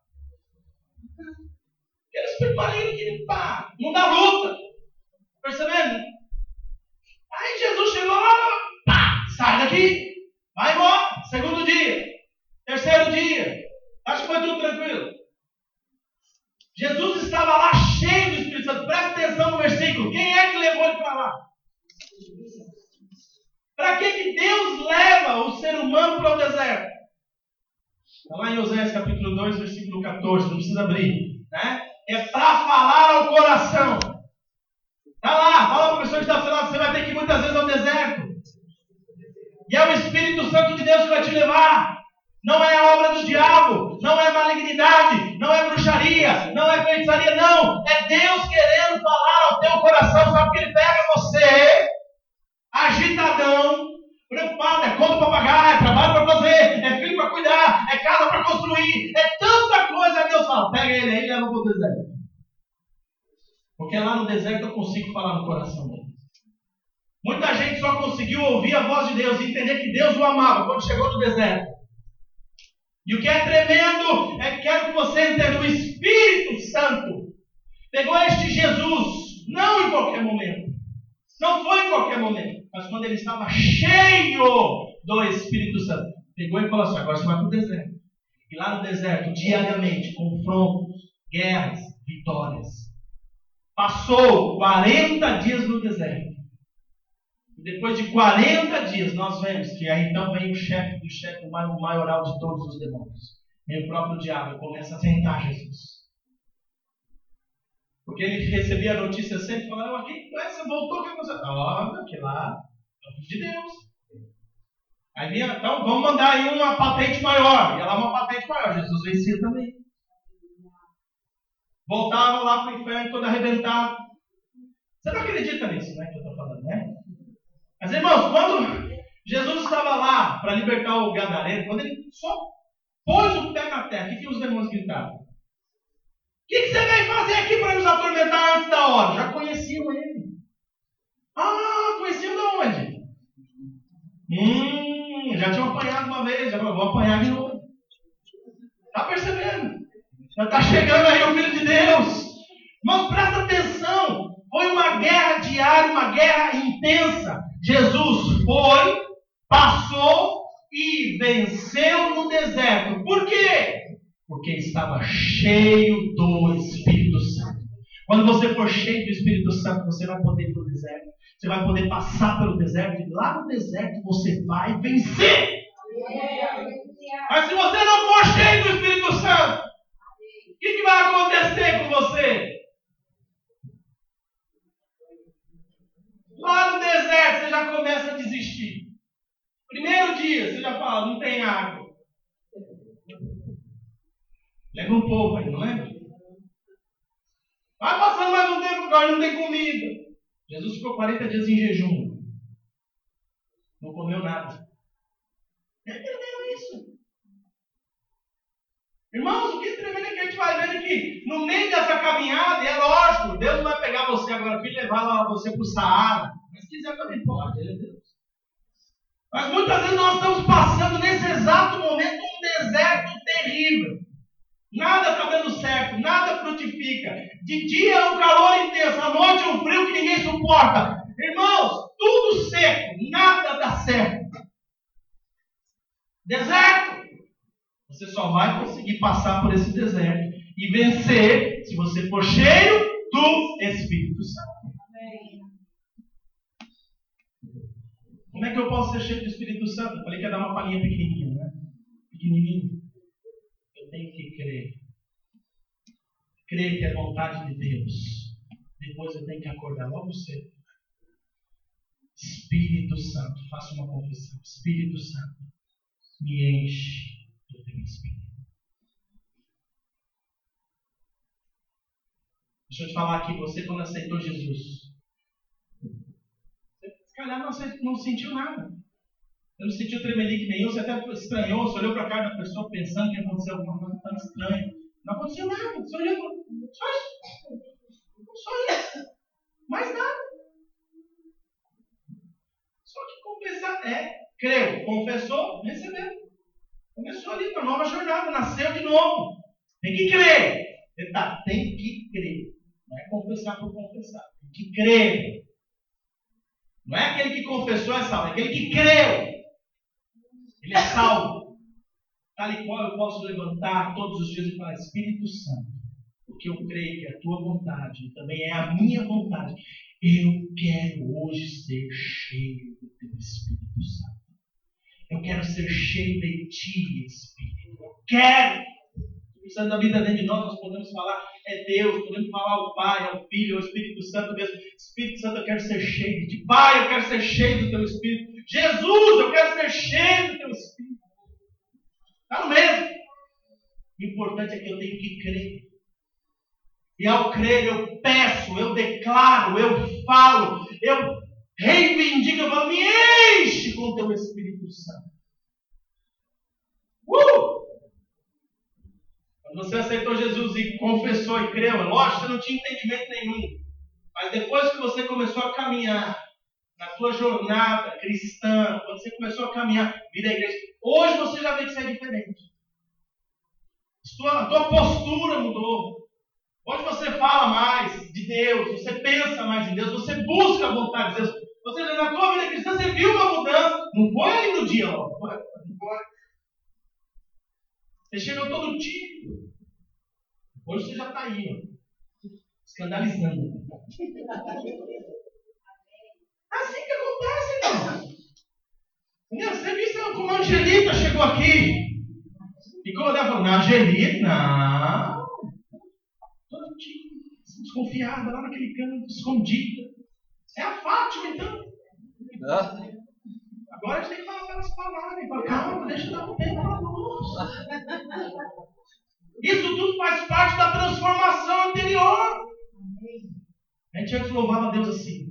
Aquele espírito maligno que pá, não dá luta. Percebendo? Aí Jesus chegou lá, pá, sai daqui, vai embora. Segundo dia, terceiro dia, acho que foi tudo tranquilo. Jesus estava lá cheio do Espírito Santo. Presta atenção no versículo. Quem é que levou ele para lá? Para que, que Deus leva o ser humano para o deserto? Está lá em Oséias capítulo dois, versículo catorze, não precisa abrir. Né? É para falar ao coração. Está lá, fala para a pessoa que está falando, você vai ter que ir muitas vezes ao deserto. E é o Espírito Santo de Deus que vai te levar. Não é a obra do diabo, não é malignidade, não é bruxaria, não é feitiçaria, não. É Deus querendo falar ao teu coração. Sabe que ele pega você, agitadão, preocupado, é conta para pagar, é trabalho para fazer, é filho para cuidar, é casa para construir, é tanta coisa. Aí Deus fala, pega ele aí e leva para o deserto. Porque lá no deserto eu consigo falar no coração dele. Muita gente só conseguiu ouvir a voz de Deus e entender que Deus o amava quando chegou no deserto. E o que é tremendo é que quero que você entenda, o Espírito Santo pegou este Jesus, não em qualquer momento. Não foi em qualquer momento, mas quando ele estava cheio do Espírito Santo. Pegou e falou assim, agora você vai para o deserto. E lá no deserto, diariamente, confrontos, guerras, vitórias. Passou quarenta dias no deserto. E depois de quarenta dias, nós vemos que aí então vem o chefe do chefe, o maioral de todos os demônios. Vem o próprio diabo e começa a tentar Jesus. Porque ele recebia a notícia sempre e falava, quem você voltou, o que você está? Óbvio que lá é o filho de Deus. Aí vinha, então vamos mandar aí uma patente maior. Ia lá uma patente maior. Jesus vencia também. Voltava lá para o inferno todo arrebentado. Você não acredita nisso, né? Que eu estou falando, né? Mas, irmãos, quando Jesus estava lá para libertar o gadareno, quando ele só pôs o pé na terra, o que, que os demônios gritavam? O que, que você veio fazer aqui para nos atormentar antes da hora? Já conheciam ele. Ah, conheciam de onde? Hum, já tinham apanhado uma vez, já vou apanhar de novo. Está percebendo? Já está chegando aí o Filho de Deus. Mas presta atenção, foi uma guerra diária, uma guerra intensa. Jesus foi, passou e venceu no deserto. Por quê? Porque estava cheio do Espírito Santo. Quando você for cheio do Espírito Santo, você vai poder ir para o deserto. Você vai poder passar pelo deserto. E lá no deserto você vai vencer. Mas se você não for cheio do Espírito Santo, o que, que vai acontecer com você? Lá no deserto você já começa a desistir. Primeiro dia você já fala, não tem água. Leva um pouco aí, não lembra? Vai passando mais um tempo, agora não tem comida. Jesus ficou quarenta dias em jejum. Não comeu nada. Entendeu isso? no meio dessa caminhada, é lógico, Deus não vai pegar você agora e levar lá você para o Saara. Mas se quiser também pode, Ele é Deus. Mas muitas vezes nós estamos passando nesse exato momento um deserto terrível. Nada está dando certo, nada frutifica. De dia é um calor intenso, à noite é um frio que ninguém suporta. Irmãos, tudo seco, nada dá certo. Deserto. Você só vai conseguir passar por esse deserto e vencer se você for cheio do Espírito Santo. Como é que eu posso ser cheio do Espírito Santo? Eu falei que ia dar uma palhinha pequenininha, né? Pequenininha. Eu tenho que crer. Crer que é vontade de Deus. Depois eu tenho que acordar logo cedo. Espírito Santo, faça uma confissão. Espírito Santo, me enche do teu Espírito. Deixa eu te falar aqui, você quando aceitou Jesus, se calhar não, não sentiu nada. Você não sentiu tremelique nenhum, você até estranhou, você olhou para a cara da pessoa pensando que aconteceu alguma coisa tão estranha. Não aconteceu nada, você olhou para só isso. Só isso. Mais nada. Só que confessar é, creu, confessou, recebeu. Começou ali uma nova jornada, nasceu de novo. Tem que crer. Tá, tem que crer. Não é confessar por confessar. Tem que crer. Não é aquele que confessou é salvo, é aquele que creu. Ele é salvo. Tal e qual eu posso levantar todos os dias e falar, Espírito Santo, porque eu creio que é a tua vontade e também é a minha vontade. Eu quero hoje ser cheio do teu Espírito Santo. Eu quero ser cheio de ti, Espírito. Eu quero. O Espírito Santo da vida dentro de nós, nós podemos falar, é Deus, podemos falar o Pai, é o Filho, é o Espírito Santo mesmo. Espírito Santo, eu quero ser cheio de ti. Pai, eu quero ser cheio do teu Espírito. Jesus, eu quero ser cheio do teu Espírito. Está no mesmo. O importante é que eu tenho que crer. E ao crer, eu peço, eu declaro, eu falo, eu reivindico, eu falo, me enche com o teu Espírito Santo. Uh! Quando você aceitou Jesus e confessou e creu, é lógico, você não tinha entendimento nenhum. Mas depois que você começou a caminhar na sua jornada cristã, quando você começou a caminhar, vir à igreja, hoje você já vê que isso é diferente. A tua postura mudou. Hoje você fala mais de Deus, você pensa mais em Deus, você busca a vontade de Deus. Ou seja, na tua vida cristã você viu uma mudança. Não foi ali no dia, ó. Não foi. Não foi. Você chegou todo tímido. Hoje você já está aí, ó. Escandalizando. Assim que acontece, irmão. Entendeu? Você viu como a Angelita chegou aqui. Ficou olhando e falou, não, Angelita, não. Toda tímida, desconfiada, lá naquele canto, escondida. É a Fátima, então. Ah. Agora a gente tem que falar aquelas palavras. Fala, calma, deixa eu dar um tempo para nós. Isso tudo faz parte da transformação interior. A gente antes louvava a Deus assim.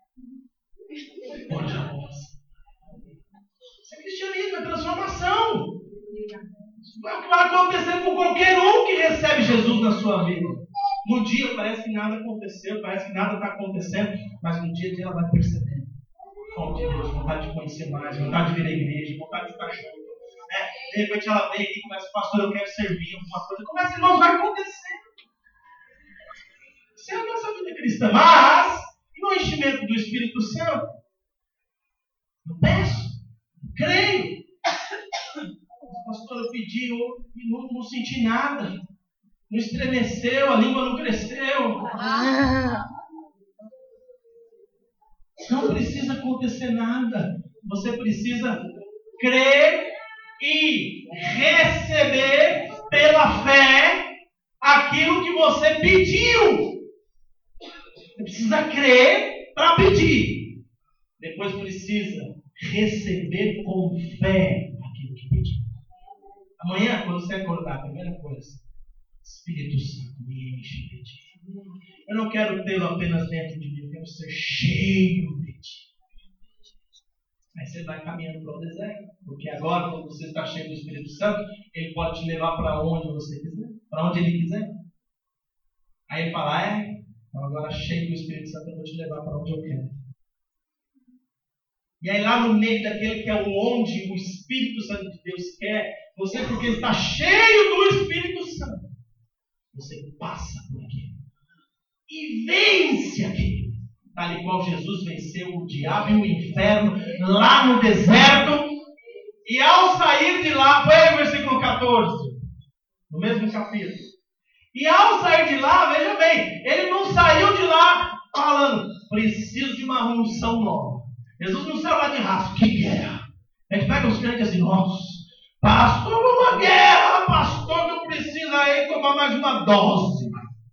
Hoje a voz. Isso é cristianismo, é transformação. Isso é o que vai acontecer com qualquer um que recebe Jesus na sua vida. No dia parece que nada aconteceu, parece que nada está acontecendo, mas no dia a dia ela vai percebendo. Fome de Deus, vontade de conhecer mais, vontade de vir à igreja, vontade de estar junto. Né? De repente ela vem aqui e começa, pastor, eu quero servir alguma coisa. Começa, irmão, vai acontecer. Isso é a nossa vida cristã. Mas, no enchimento do Espírito Santo, eu peço, eu creio. O pastor pediu e não, não senti nada. Não estremeceu, a língua não cresceu. Não precisa acontecer nada. Você precisa crer e receber pela fé aquilo que você pediu. Você precisa crer para pedir. Depois precisa receber com fé aquilo que pediu. Amanhã, quando você acordar, a primeira coisa, Espírito Santo, me enche de ti. Eu não quero tê-lo apenas dentro de mim, eu quero ser cheio de ti. Aí você vai caminhando para o deserto, porque agora, quando você está cheio do Espírito Santo, ele pode te levar para onde você quiser, para onde ele quiser. Aí ele fala, ah, é? Então agora cheio do Espírito Santo eu vou te levar para onde eu quero. E aí lá no meio daquele que é o onde o Espírito Santo de Deus quer, você porque está cheio do Espírito Santo, você passa por aquilo. E vence aquilo. Tal e qual Jesus venceu o diabo e o inferno lá no deserto. E ao sair de lá, foi o versículo catorze, no mesmo capítulo. E ao sair de lá, veja bem, ele não saiu de lá falando, preciso de uma unção nova. Jesus não saiu lá de raça, que guerra. A gente pega os crentes assim, nossa, pastor, uma guerra, pastor, não precisa aí tomar mais uma dose.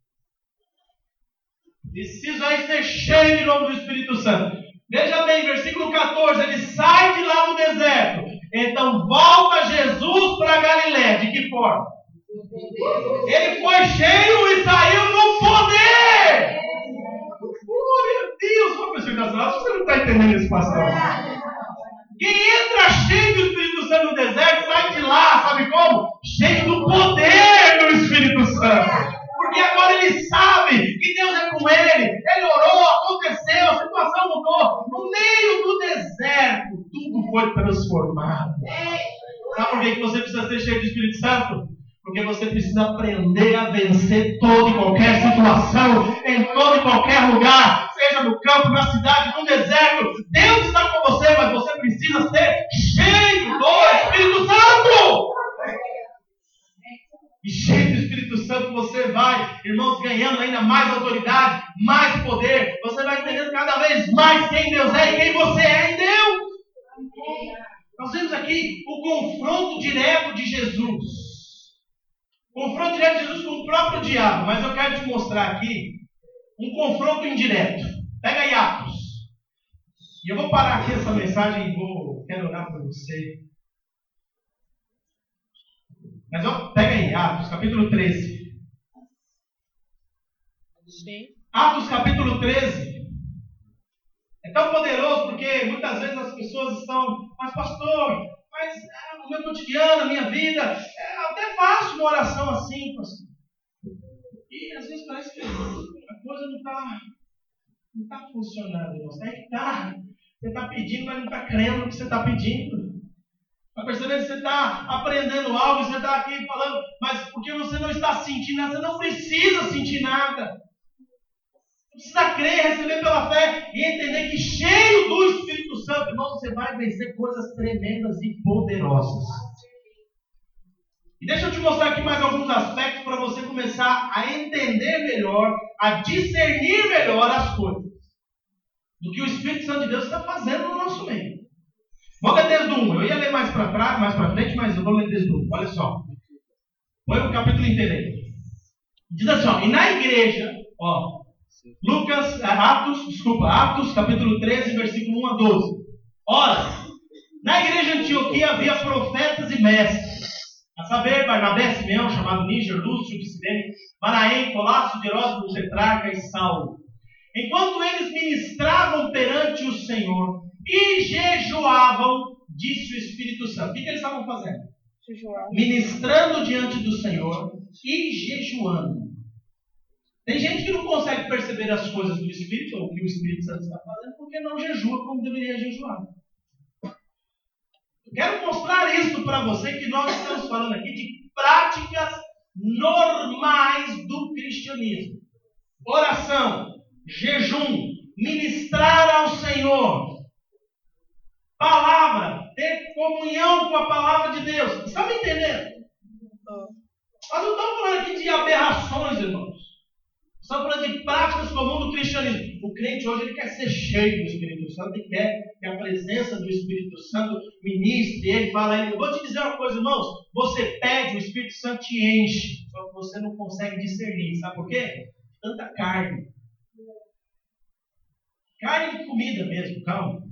Precisa aí ser cheio de novo do Espírito Santo. Veja bem, versículo catorze, ele sai de lá no deserto. Então volta Jesus para Galiléia. De que forma? Ele foi cheio e saiu no poder. Glória a Deus. Ô, pessoal nacional, você não está entendendo esse pastor? Quem entra cheio do Espírito Santo no deserto, sai de lá, sabe como? Cheio do poder do Espírito Santo. Porque agora ele sabe que Deus é com ele. Ele orou, aconteceu, a situação mudou. No meio do deserto, tudo foi transformado. Sabe por que você precisa ser cheio do Espírito Santo? Porque você precisa aprender a vencer toda e qualquer situação, em todo e qualquer lugar, seja no campo, na cidade, no deserto. Deus está com você, mas você precisa ser cheio do Espírito Santo. E cheio do Espírito Santo você vai, irmãos, ganhando ainda mais autoridade, mais poder. Você vai entendendo cada vez mais quem Deus é e quem você é em Deus. Nós vemos aqui o confronto direto de Jesus. Confronto direto de Jesus com o próprio diabo. Mas eu quero te mostrar aqui um confronto indireto. Pega aí Atos. E eu vou parar aqui essa mensagem e vou, quero orar por você. Mas ó, pega aí, Atos, capítulo treze. Sim. Atos, capítulo treze. É tão poderoso porque muitas vezes as pessoas estão, mas pastor, mas é, no meu cotidiano, na minha vida, é, até faço uma oração assim, pastor. E às vezes parece que a coisa não está não tá funcionando, irmão. É que tá. Você está pedindo, mas não está crendo no que você está pedindo. Está percebendo que você está aprendendo algo, você está aqui falando, mas porque você não está sentindo nada, você não precisa sentir nada. Você precisa crer, receber pela fé e entender que cheio do Espírito Santo, irmão, você vai vencer coisas tremendas e poderosas. E deixa eu te mostrar aqui mais alguns aspectos para você começar a entender melhor, a discernir melhor as coisas do que o Espírito Santo de Deus está fazendo no nosso meio. Vou ler desde o um. Eu ia ler mais para trás, mais para frente, mas eu vou ler desde o um. Olha só. Põe o capítulo inteiro aí. Diz assim, ó, e na igreja, ó, Lucas, Atos, desculpa, Atos, capítulo treze, versículo um a doze. Ora, na igreja de Antioquia havia profetas e mestres, a saber, Barnabé, Simeão, chamado Níger, Lúcio, de Cirene, Manaém, Colasso, de Heródoto, Tetrarca e Saulo. Enquanto eles ministravam perante o Senhor e jejuavam, disse o Espírito Santo. O que, que eles estavam fazendo? Jejuar. Ministrando diante do Senhor e jejuando. Tem gente que não consegue perceber as coisas do Espírito, ou o que o Espírito Santo está fazendo, porque não jejua como deveria jejuar. Eu quero mostrar isso para você, que nós estamos falando aqui de práticas normais do cristianismo. Oração, jejum, ministrar ao Senhor, palavra, ter comunhão com a palavra de Deus. Está me entendendo? Nós não estamos falando aqui de aberrações, irmãos. Estamos falando de práticas comuns do cristianismo. O crente hoje ele quer ser cheio do Espírito Santo e quer que a presença do Espírito Santo ministre. Ele fala, eu vou te dizer uma coisa, irmãos. Você pede, o Espírito Santo te enche. Só que você não consegue discernir. Sabe por quê? Tanta carne. Carne de comida mesmo, calma.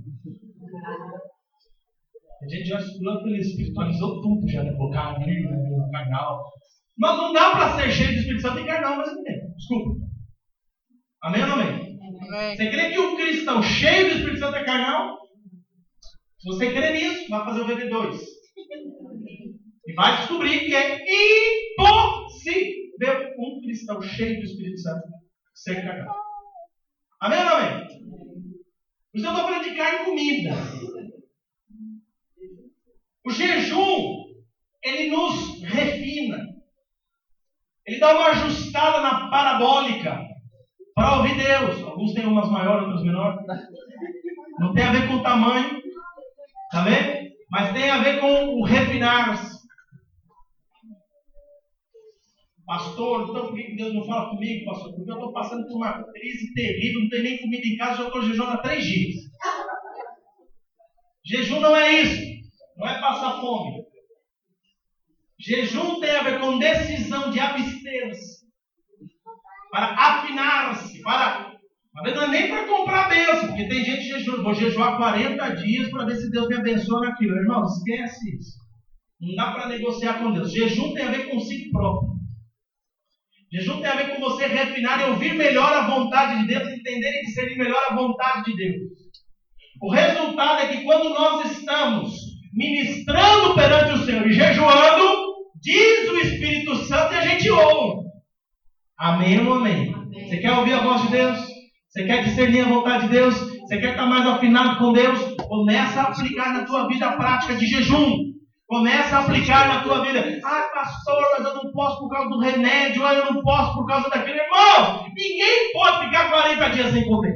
A gente já estudou, ele espiritualizou tudo já, né? Colocar carne, carnal. Mas não dá para ser cheio do Espírito Santo e carnal ao mesmo tempo. Desculpa. Amém ou não amém? Amém? Você crê que um cristão cheio do Espírito Santo é carnal? Se você crê nisso, vai fazer o V D dois. E vai descobrir que é impossível. ver um cristão cheio do Espírito Santo ser cagado. Amém ou não amém? Por isso eu estou falando de carne e comida. O jejum, ele nos refina. Ele dá uma ajustada na parabólica para ouvir Deus. Alguns têm umas maiores, outras menores. Não tem a ver com o tamanho, tá vendo? Mas tem a ver com o refinar-se. Pastor, então por que Deus não fala comigo, pastor? Porque eu estou passando por uma crise terrível, não tenho nem comida em casa, já estou jejuando há três dias. Jejum não é isso, não é passar fome. Jejum tem a ver com decisão de abster-se, para afinar-se, para... Não é nem para comprar bênção, porque tem gente jejuando. Vou jejuar quarenta dias para ver se Deus me abençoa naquilo. Irmão, esquece isso. Não dá para negociar com Deus. Jejum tem a ver com si próprio. Jejum tem a ver com você refinar e ouvir melhor a vontade de Deus, entender e discernir melhor a vontade de Deus. O resultado é que quando nós estamos ministrando perante o Senhor e jejuando, diz o Espírito Santo e a gente ouve. Amém ou amém? Amém? Você quer ouvir a voz de Deus? Você quer discernir a vontade de Deus? Você quer estar mais afinado com Deus? Começa a aplicar na tua vida a prática de jejum. Começa a aplicar na tua vida. Ah, pastor, mas eu não posso por causa do remédio. Ah, eu não posso por causa daquilo. Irmão, ninguém pode ficar quarenta dias sem comer.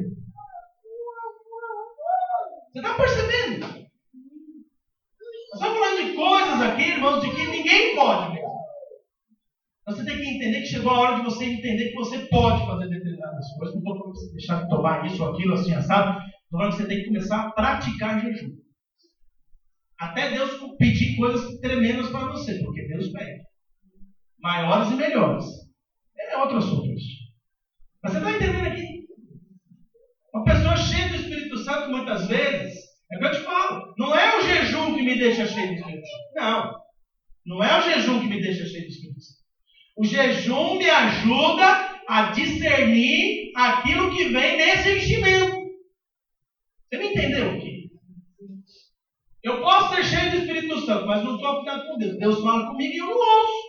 Você está percebendo? Nós estamos falando de coisas aqui, irmãos, de que ninguém pode mesmo. Você tem que entender que chegou a hora de você entender que você pode fazer determinadas coisas. Não estou falando para você deixar de tomar isso ou aquilo, assim, assado. Estou falando que você tem que começar a praticar jejum. Até Deus pedir coisas tremendas para você, porque Deus pede. Maiores e melhores. É outro assunto isso. Mas você está entendendo aqui? Uma pessoa cheia do Espírito Santo, muitas vezes, é o que eu te falo, não é o jejum que me deixa cheio do Espírito Santo. Não. Não é o jejum que me deixa cheio do Espírito Santo. O jejum me ajuda a discernir aquilo que vem nesse enchimento. Você me entendeu aqui? Eu posso ser cheio do Espírito Santo, mas não estou afinado com Deus. Deus fala comigo e eu não ouço.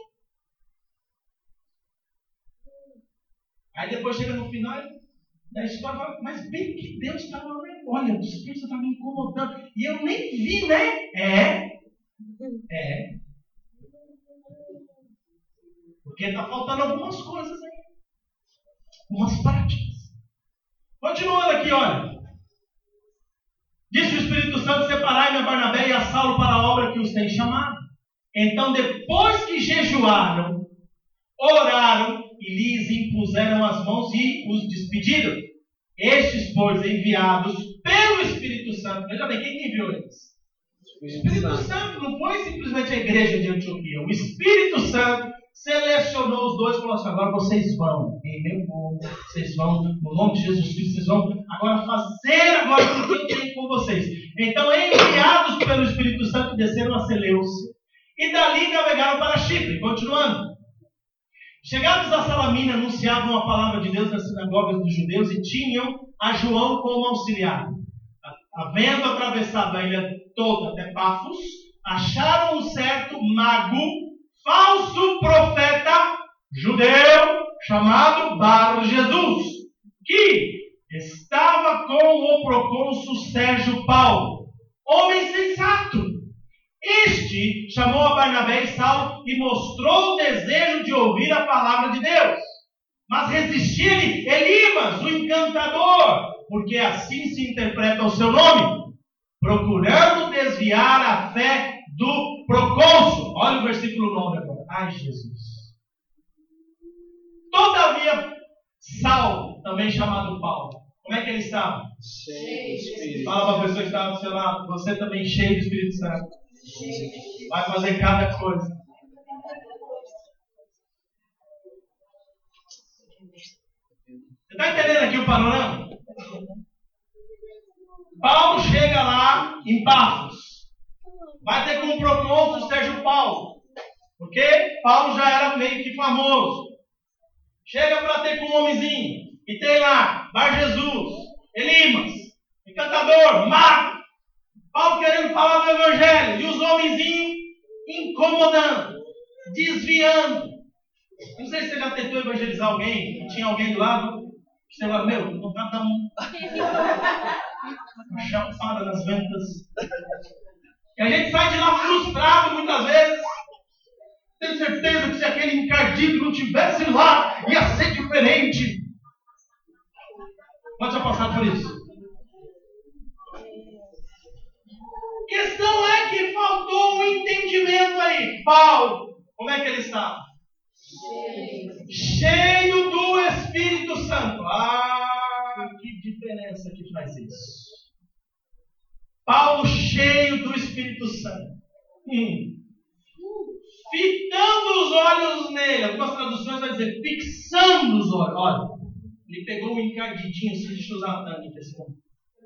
Aí depois chega no final da história e fala, mas bem que Deus estava, né? Olha, o Espírito está me incomodando. E eu nem vi, né? É. É. Porque está faltando algumas coisas aí. Umas práticas. Continuando aqui, olha. Disse o Espírito Santo, separai-me a Barnabé e a Saulo para a obra que os tem chamado. Então, depois que jejuaram, oraram e lhes impuseram as mãos e os despediram. Estes, pois, enviados pelo Espírito Santo. Veja bem, quem enviou eles? O Espírito Santo. Não foi simplesmente a igreja de Antioquia. O Espírito Santo selecionou os dois e falou assim, agora vocês vão, em meu nome, vocês vão, no nome de Jesus Cristo, vocês vão agora fazer agora o que eu tenho com vocês. Então, enviados pelo Espírito Santo, desceram a Seleucia e dali navegaram para Chipre. Continuando. Chegados a Salamina, anunciavam a palavra de Deus nas sinagogas dos judeus e tinham a João como auxiliar. Havendo atravessado a ilha toda até Pafos, acharam um certo mago, falso profeta judeu, chamado Bar-Jesus, que estava com o procônsul Sérgio Paulo, homem sensato. Este chamou a Barnabé e Saulo e mostrou o desejo de ouvir a palavra de Deus. Mas resistia-lhe Elimas, o encantador, porque assim se interpreta o seu nome, procurando desviar a fé do procônsul. Olha o versículo nove agora. Ai, Jesus. Todavia, Saulo, também chamado Paulo, como é que ele estava? Cheio do Espírito. Fala para a pessoa que estava do seu lado, você também cheio do Espírito Santo. Vai fazer cada coisa. Você está entendendo aqui o panorama? Paulo chega lá em Pafos. Vai ter como procônsul Sérgio Paulo. Porque Paulo já era meio que famoso. Chega para ter com um homenzinho. E tem lá Bar-Jesus, Elimas, encantador, mago. Paulo querendo falar do Evangelho. E os homenzinhos incomodando, desviando. Não sei se você já tentou evangelizar alguém, tinha alguém do lado, que você fala, meu, vou dar um... uma chapada nas ventas. E a gente sai de lá frustrado muitas vezes. Tenho certeza que se aquele encardido não tivesse lá, ia ser diferente. Pode já passar por isso. A questão é que faltou um entendimento aí. Paulo, como é que ele estava? Cheio. Cheio do Espírito Santo. Ah, que diferença que faz isso. Paulo cheio do Espírito Santo. Hum. Fitando os olhos nele. Algumas traduções vai dizer fixando os olhos. Olha, ele pegou um encardidinho assim, deixa eu usar a tânica esse momento.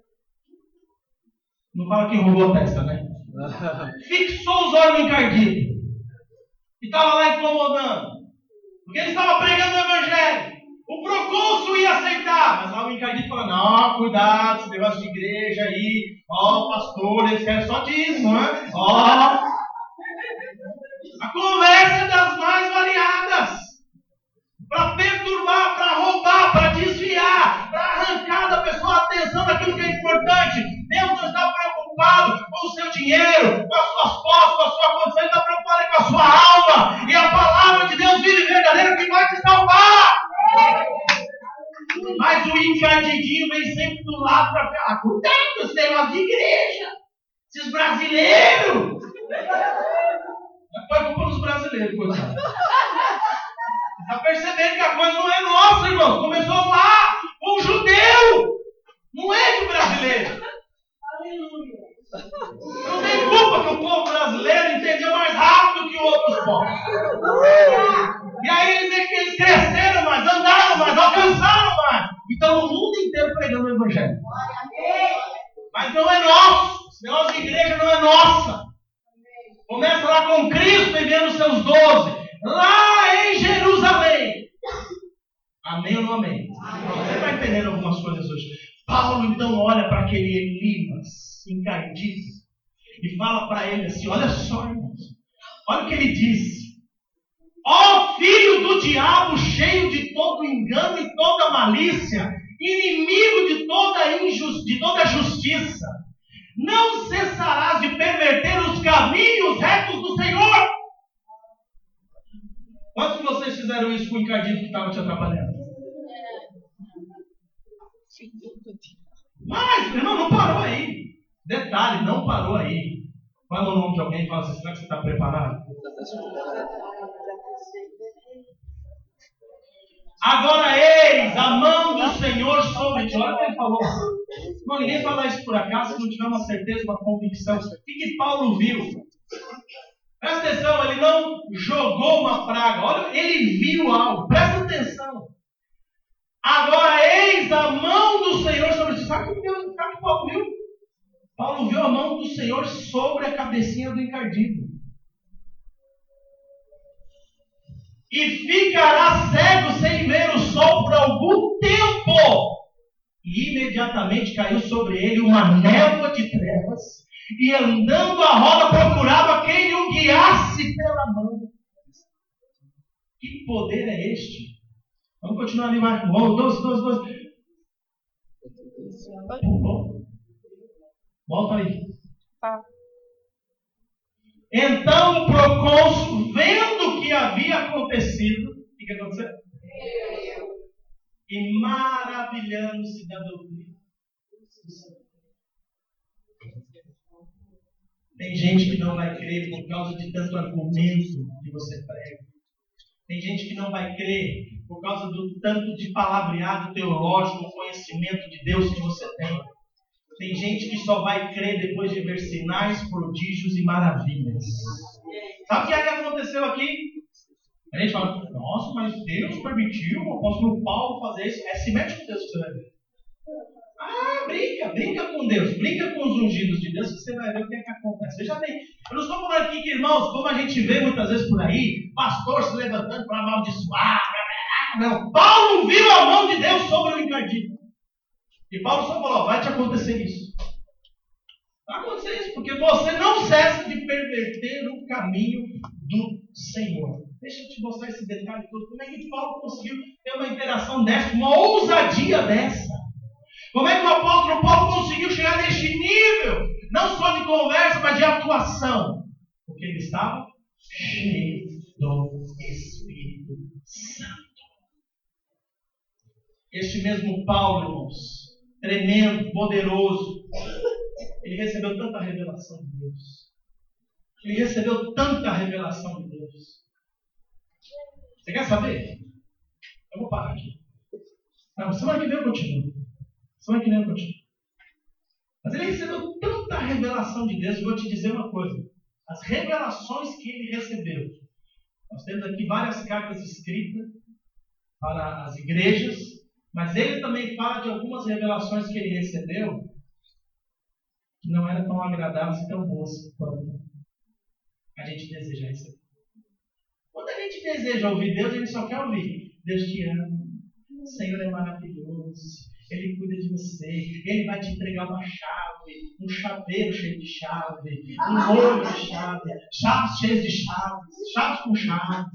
Não fala quem roubou a testa, né? Fixou os olhos no encardido. E estava lá incomodando. Porque ele estava pregando o Evangelho. O procônsul ia aceitar. Mas lá o encardido falou, não, cuidado, esse negócio de igreja aí. Ó, oh, pastor, eles querem só dízimo, né? Ó. Oh. A conversa das mais variadas. Para perturbar, para roubar, para desviar, para arrancar da pessoa a atenção daquilo que é importante. Deus não está preocupado com o seu dinheiro, com as suas posses, com a sua condição. Ele está preocupado com a sua alma. E a palavra de Deus vive verdadeira que vai te salvar. Mas o encardidinho vem sempre do lado para ficar. Ah, cuidado com esse negócio de igreja. Esses brasileiros. Foi culpa dos brasileiros, coitado. Está percebendo que a coisa não é nossa, irmão. Começou lá com o judeu. Não é de brasileiro. Aleluia. Não tem culpa que o povo brasileiro entendeu mais rápido que outros povos. E aí eles, eles cresceram mais, andaram mais, alcançaram mais. Então o mundo inteiro pregando o Evangelho. Mas não é nosso. Esse negócio de igreja não é nossa. Começa lá com Cristo enviando seus doze. Lá em Jerusalém. Amém ou não amém? Amém. Você está entendendo algumas coisas hoje. Paulo então olha para aquele Elimas encardido e fala para ele assim, olha só, irmãos. Olha o que ele disse. Ó filho do diabo, cheio de todo engano e toda malícia, inimigo de toda, injusti- de toda justiça, não cessarás de perverter os caminhos retos do Senhor. Quantos de vocês fizeram isso com o encardido que estava te atrapalhando? Mas, irmão, não parou aí. Detalhe, não parou aí. Fala o nome de alguém e fala assim, será que você está preparado? Agora eis a mão do Senhor sobre ti. Olha o que ele falou. Não, ninguém fala isso por acaso se não tiver uma certeza, uma convicção. O que, que Paulo viu? Presta atenção, ele não jogou uma praga. Olha, ele viu algo. Presta atenção. Agora eis a mão do Senhor sobre ti. Sabe o que, sabe que Paulo viu? Paulo viu a mão do Senhor sobre a cabecinha do encardido. E ficará cego sem ver o sol por algum tempo. E imediatamente caiu sobre ele uma névoa de trevas. E andando a roda procurava quem o guiasse pela mão. Que poder é este? Vamos continuar ali mais. Um, dois, dois, dois. Volta aí. Ah. Então o procônsul, vendo o que havia acontecido, o que, que aconteceu? E maravilhando-se da doutrina. Tem gente que não vai crer por causa de tanto argumento que você prega. Tem gente que não vai crer por causa do tanto de palavreado teológico, conhecimento de Deus que você tem. Tem gente que só vai crer depois de ver sinais, prodígios e maravilhas. Sabe o que é que aconteceu aqui? A gente fala, nossa, mas Deus permitiu o apóstolo Paulo fazer isso. É, se mete com Deus que você vai ver. Ah, brinca, brinca com Deus, brinca com os ungidos de Deus, que você vai ver o que é que acontece. Você já tem. Eu não estou falando aqui que, irmãos, como a gente vê muitas vezes por aí, pastor se levantando para amaldiçoar. Não, Paulo viu a mão de Deus sobre o encardido. E Paulo só falou, vai te acontecer isso. Vai acontecer isso, porque você não cessa de perverter o caminho do Senhor. Deixa eu te mostrar esse detalhe todo. Como é que Paulo conseguiu ter uma interação dessa, uma ousadia dessa? Como é que o apóstolo Paulo conseguiu chegar neste nível? Não só de conversa, mas de atuação. Porque ele estava cheio do Espírito Santo. Este mesmo Paulo, irmãos, tremendo, poderoso, ele recebeu tanta revelação de Deus. Ele recebeu tanta revelação de Deus. Você quer saber? Eu vou parar aqui. Não, semana que vem eu continuo. Semana que vem eu continuo. Mas ele recebeu tanta revelação de Deus, eu vou te dizer uma coisa. As revelações que ele recebeu. Nós temos aqui várias cartas escritas para as igrejas, mas ele também fala de algumas revelações que ele recebeu que não eram tão agradáveis e tão boas quanto a gente deseja receber. Quando a gente deseja ouvir Deus, a gente só quer ouvir: Deus te ama, o Senhor é maravilhoso, Ele cuida de você, Ele vai te entregar uma chave, um chaveiro cheio de chave, um molho de chave, chaves cheias de chaves, chaves com chaves.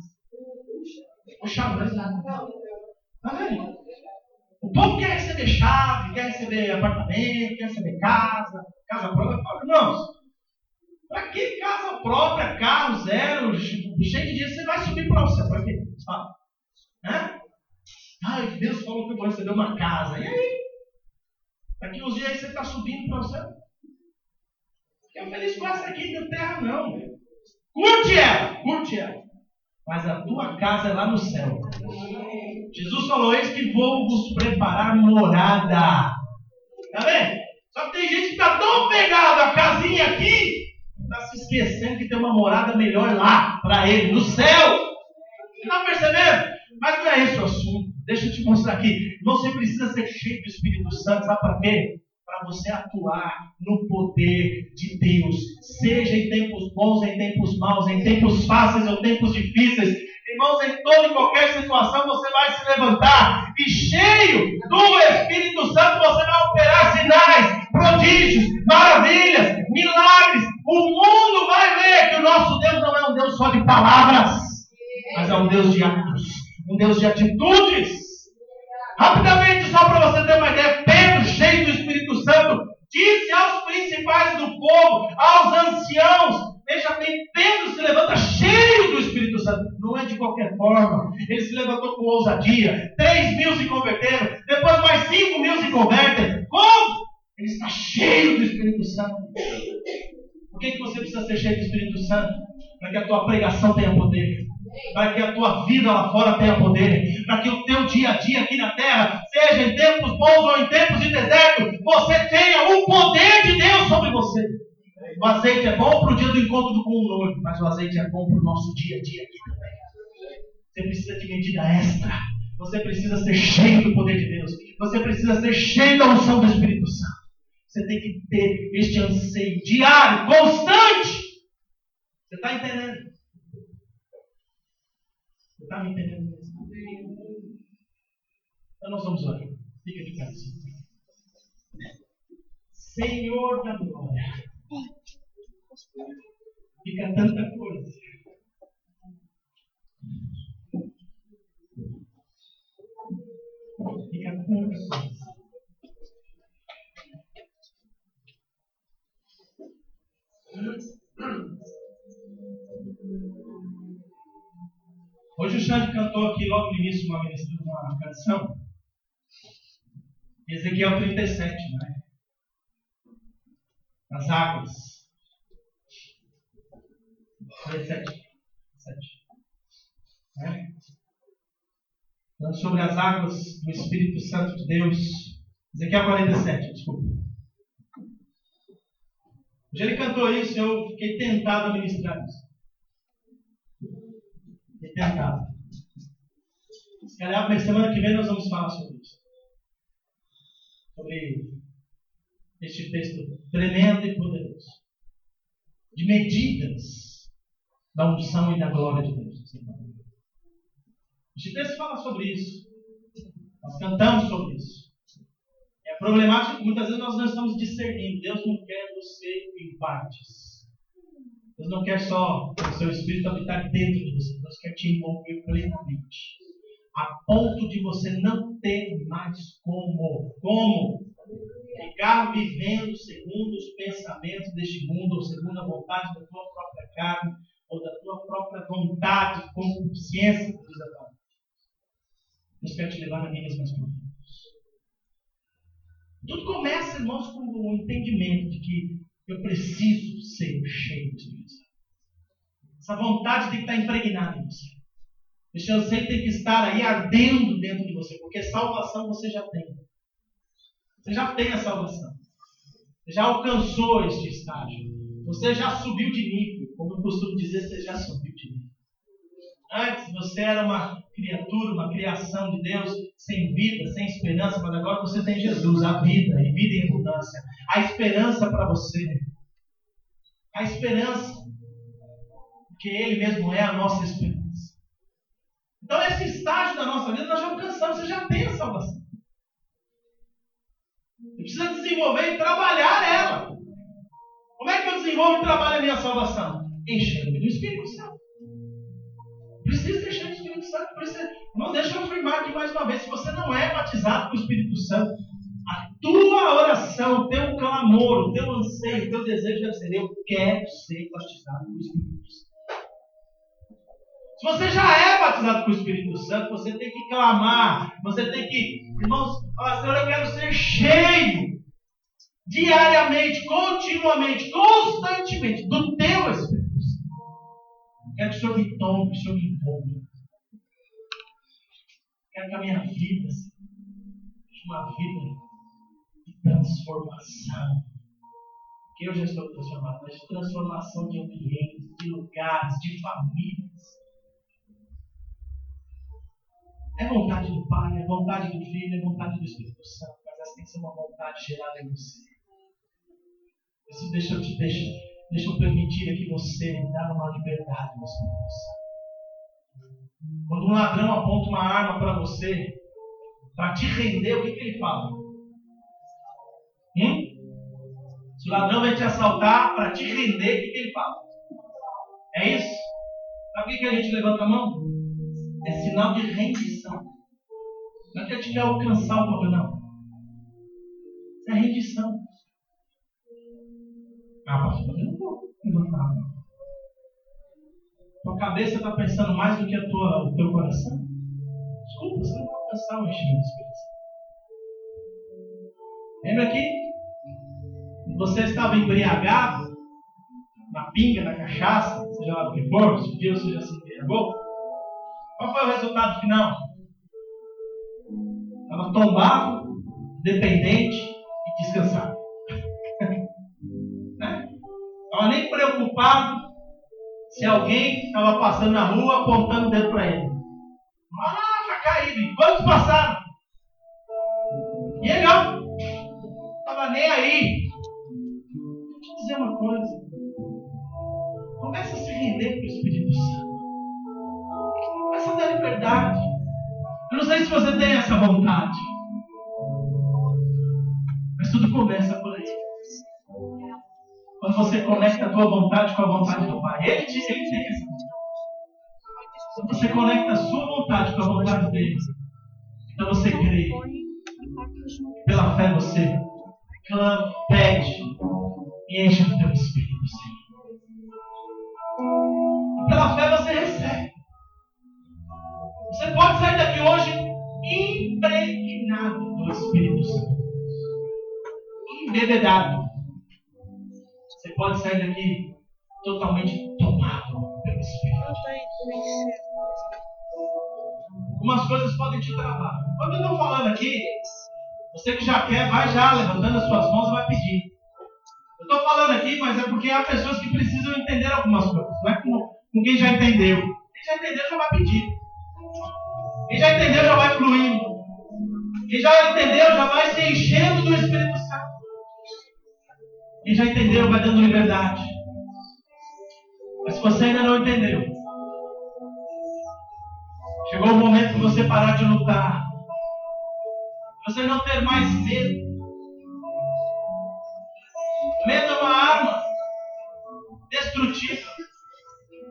O chave, tá vendo? O povo quer receber chave, quer receber apartamento, quer receber casa, casa própria. Irmãos, para que casa própria, carro zero, cheio de dinheiro, você vai subir para o céu? Para quê? Fala. Hã? Ai, Deus falou que eu vou receber uma casa. E aí? Daqui uns dias aí você está subindo para o céu? Fica feliz com essa aqui da terra, não. Curte ela, curte ela. Mas a tua casa é lá no céu. Jesus falou: eis que vou vos preparar morada. Tá vendo? Só que tem gente que está tão pegado à casinha aqui, está se esquecendo que tem uma morada melhor lá, para ele, no céu. Você está percebendo? Mas não é esse o assunto. Deixa eu te mostrar aqui. Você precisa ser cheio do Espírito Santo. Sabe para quê? Para você atuar no poder de Deus. Seja em tempos bons, em tempos maus, em tempos fáceis ou tempos difíceis. Irmãos, em toda e qualquer situação você vai se levantar. E cheio do Espírito Santo você vai operar sinais, prodígios, maravilhas, milagres. O mundo vai ver que o nosso Deus não é um Deus só de palavras, mas é um Deus de atos, um Deus de atitudes. Rapidamente, só para você ter uma ideia, Pedro, cheio do Espírito Santo, disse aos principais do povo, aos anciãos, veja bem, Pedro se levanta cheio do Espírito Santo, não é de qualquer forma, ele se levantou com ousadia, três mil se converteram, depois mais cinco mil se convertem. Como? Ele está cheio do Espírito Santo. Por que, que você precisa ser cheio do Espírito Santo? Para que a tua pregação tenha poder, para que a tua vida lá fora tenha poder, para que o teu dia a dia aqui na terra, seja em tempos bons ou em tempos de deserto, você tenha o poder de Deus sobre você. O azeite é bom para o dia do encontro com o noivo, mas o azeite é bom para o nosso dia a dia aqui também. Você precisa de medida extra. Você precisa ser cheio do poder de Deus. Você precisa ser cheio da unção do Espírito Santo. Você tem que ter este anseio diário, constante. Você está entendendo? Você está me entendendo mesmo? Então nós vamos orar. Fica de casa. Senhor da glória. Fica tanta coisa. Fica tanta coisa. Hoje o Xande cantou aqui logo no início uma, uma canção. Ezequiel trinta e sete, não é? As águas. trinta e sete. É? Falando sobre as águas do Espírito Santo de Deus. Ezequiel quarenta e sete, desculpa. Hoje ele cantou isso e eu fiquei tentado a ministrar isso. Fiquei tentado. Se calhar, na semana que vem nós vamos falar sobre isso. Sobre este texto tremendo e poderoso. De medidas da unção e da glória de Deus. Este texto fala sobre isso. Nós cantamos sobre isso. É problemático que muitas vezes nós não estamos discernindo. Deus não quer você em partes. Deus não quer só o seu Espírito habitar dentro de você. Deus quer te envolver plenamente. A ponto de você não ter mais como. Como? Ficar vivendo segundo os pensamentos deste mundo, ou segundo a vontade da tua própria carne, ou da tua própria vontade, com consciência, diz a palavra. Deus quer te levar a níveis mais profundos. Tudo começa, irmãos, com o entendimento de que eu preciso ser cheio do Espírito Santo. Essa vontade tem que estar impregnada em você. Esse anseio tem que estar aí ardendo dentro de você, porque salvação você já tem. Você já tem a salvação. Você já alcançou este estágio. Você já subiu de nível. Como eu costumo dizer, você já subiu de nível. Antes você era uma criatura, uma criação de Deus, sem vida, sem esperança, mas agora você tem Jesus, a vida, e vida em abundância. A esperança para você. A esperança. Porque Ele mesmo é a nossa esperança. Então esse estágio da nossa vida nós já alcançamos, você já tem a salvação. Você precisa desenvolver e trabalhar ela. Como é que eu desenvolvo e trabalho a minha salvação? Enchendo-me do Espírito Santo. Precisa ser cheio do Espírito Santo. Precisa... Não deixa eu afirmar aqui mais uma vez. Se você não é batizado com o Espírito Santo, a tua oração, o teu clamor, o teu anseio, o teu desejo deve ser: eu quero ser batizado com o Espírito Santo. Se você já é batizado com o Espírito Santo, você tem que clamar. Você tem que, irmãos, falar: Senhor, eu quero ser cheio diariamente, continuamente, constantemente do teu Espírito Santo. Quero que o Senhor me tome, que o Senhor me envolva. Quero que a minha vida seja uma vida de transformação. Que eu já estou transformado, mas de transformação de ambientes, de lugares, de famílias. É vontade do Pai, é vontade do Filho, é vontade do Espírito Santo, mas essa tem que ser uma vontade gerada em você. Isso deixa eu te deixa, deixa eu permitir aqui você dar uma liberdade no Espírito Santo. Quando um ladrão aponta uma arma para você, para te render, o que, que ele fala? Hum? Se o ladrão vai te assaltar para te render, o que, que ele fala? É isso? Sabe o que, que a gente levanta a mão? É sinal de rendição. Não é que a gente quer alcançar o problema, não. Isso é rendição. Ah, pastor, mas eu não vou levantar a mão. Tua cabeça está pensando mais do que a tua, o teu coração. Desculpa, você não vai alcançar o enchimento do Espírito Santo. Lembra aqui? Quando você estava embriagado, na pinga, na cachaça, seja lá do que for, se um dia você já se embriagou, qual foi o resultado final? Estava tombado, dependente e descansado. Né? Estava nem preocupado se alguém estava passando na rua apontando o dedo para ele. Ah, já caído. E quantos passaram? E ele não estava nem aí. Deixa eu dizer uma coisa. Começa a se render para o Espírito Santo. Começa a dar liberdade. Eu não sei se você tem essa vontade. Mas tudo começa por aí. Quando você conecta a tua vontade com a vontade do Pai. Ele, te, ele tem essa vontade. Quando você conecta a sua vontade com a vontade dele, então você crê. Pela fé você clama, pede e enche do teu Espírito Santo. Pela fé você recebe. Você pode sair daqui hoje impregnado do Espírito Santo. Embebedado. Você pode sair daqui totalmente tomado pelo Espírito. Algumas coisas podem te travar. Quando eu estou falando aqui, você que já quer, vai já levantando as suas mãos e vai pedir. Eu estou falando aqui, mas é porque há pessoas que precisam entender algumas coisas. Não é com, com quem já entendeu. Quem já entendeu já vai pedir. Quem já entendeu já vai fluindo. Quem já entendeu já vai se enchendo do Espírito Santo. Quem já entendeu vai dando liberdade. Mas se você ainda não entendeu, chegou o momento de você parar de lutar. Você não ter mais medo. Medo é uma arma destrutiva.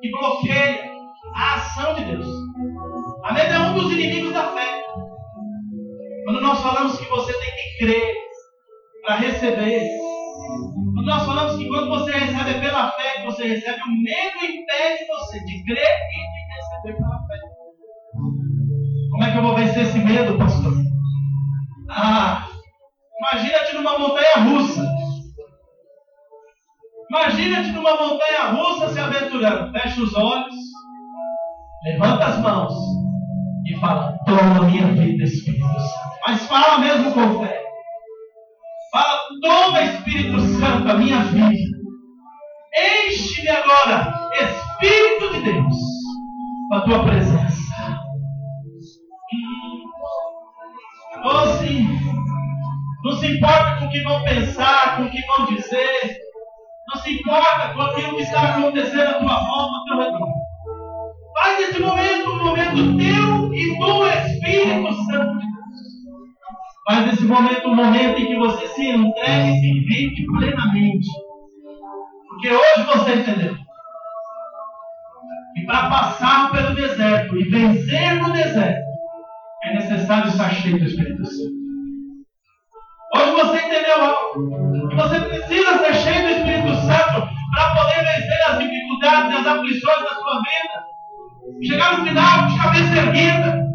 que bloqueia a ação de Deus. A medo é um dos inimigos da fé. Quando nós falamos que você tem que crer para receber, quando nós falamos que quando você recebe é pela fé que você recebe, o medo impede você de crer e de receber pela fé. Como é que eu vou vencer esse medo, pastor? Ah, imagina-te numa montanha russa. Imagina-te numa montanha russa se aventurando. Fecha os olhos, levanta as mãos e fala: toma minha vida, Espírito Santo. Mas fala mesmo com fé. Fala: toma, Espírito Santo, a minha vida. Enche-me agora, Espírito de Deus, com a tua presença. Oh, sim. Não se importa com o que vão pensar, com o que vão dizer. Não se importa com aquilo que está acontecendo à tua volta, ao teu redor. Faz desse momento um momento teu e do Espírito Santo de Deus. Faz desse momento um momento em que você se entregue e se rende plenamente. Porque hoje você entendeu que para passar pelo deserto e vencer no deserto, é necessário estar cheio do Espírito Santo. Hoje você entendeu algo. Que você precisa ser cheio do Espírito Santo para poder vencer as dificuldades e as aflições da sua vida. Chegar no final de cabeça erguida.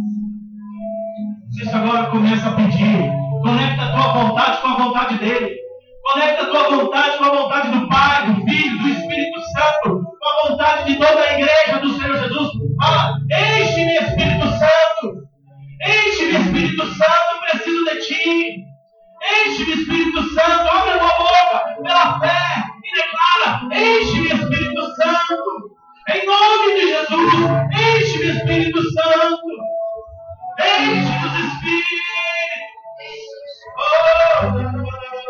Isso agora começa a pedir. Conecta a tua vontade com a vontade dele. Conecta a tua vontade com a vontade do Pai, do Filho, do Espírito Santo. Com a vontade de toda a igreja do Senhor Jesus. Fala: enche-me, Espírito Santo. Enche-me, Espírito Santo, preciso de ti. Enche-me, Espírito Santo, abre a tua boca pela fé e declara: enche-me, Espírito Santo. Em nome de Jesus, enche-me, Espírito Santo. Enche-nos, Espírito. Oh,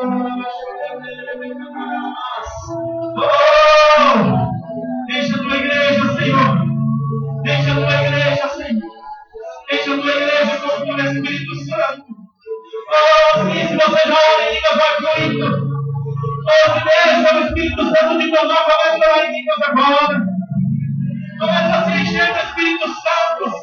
oh, enche a tua igreja, Senhor. Enche a tua igreja, Senhor. Enche a tua igreja com o teu Espírito Santo. Oh, sim, se você já ora em línguas, vai fluindo. Oh, se deixa o Espírito Santo te tomar, começa a orar em línguas agora. Começa a se encher do Espírito Santo.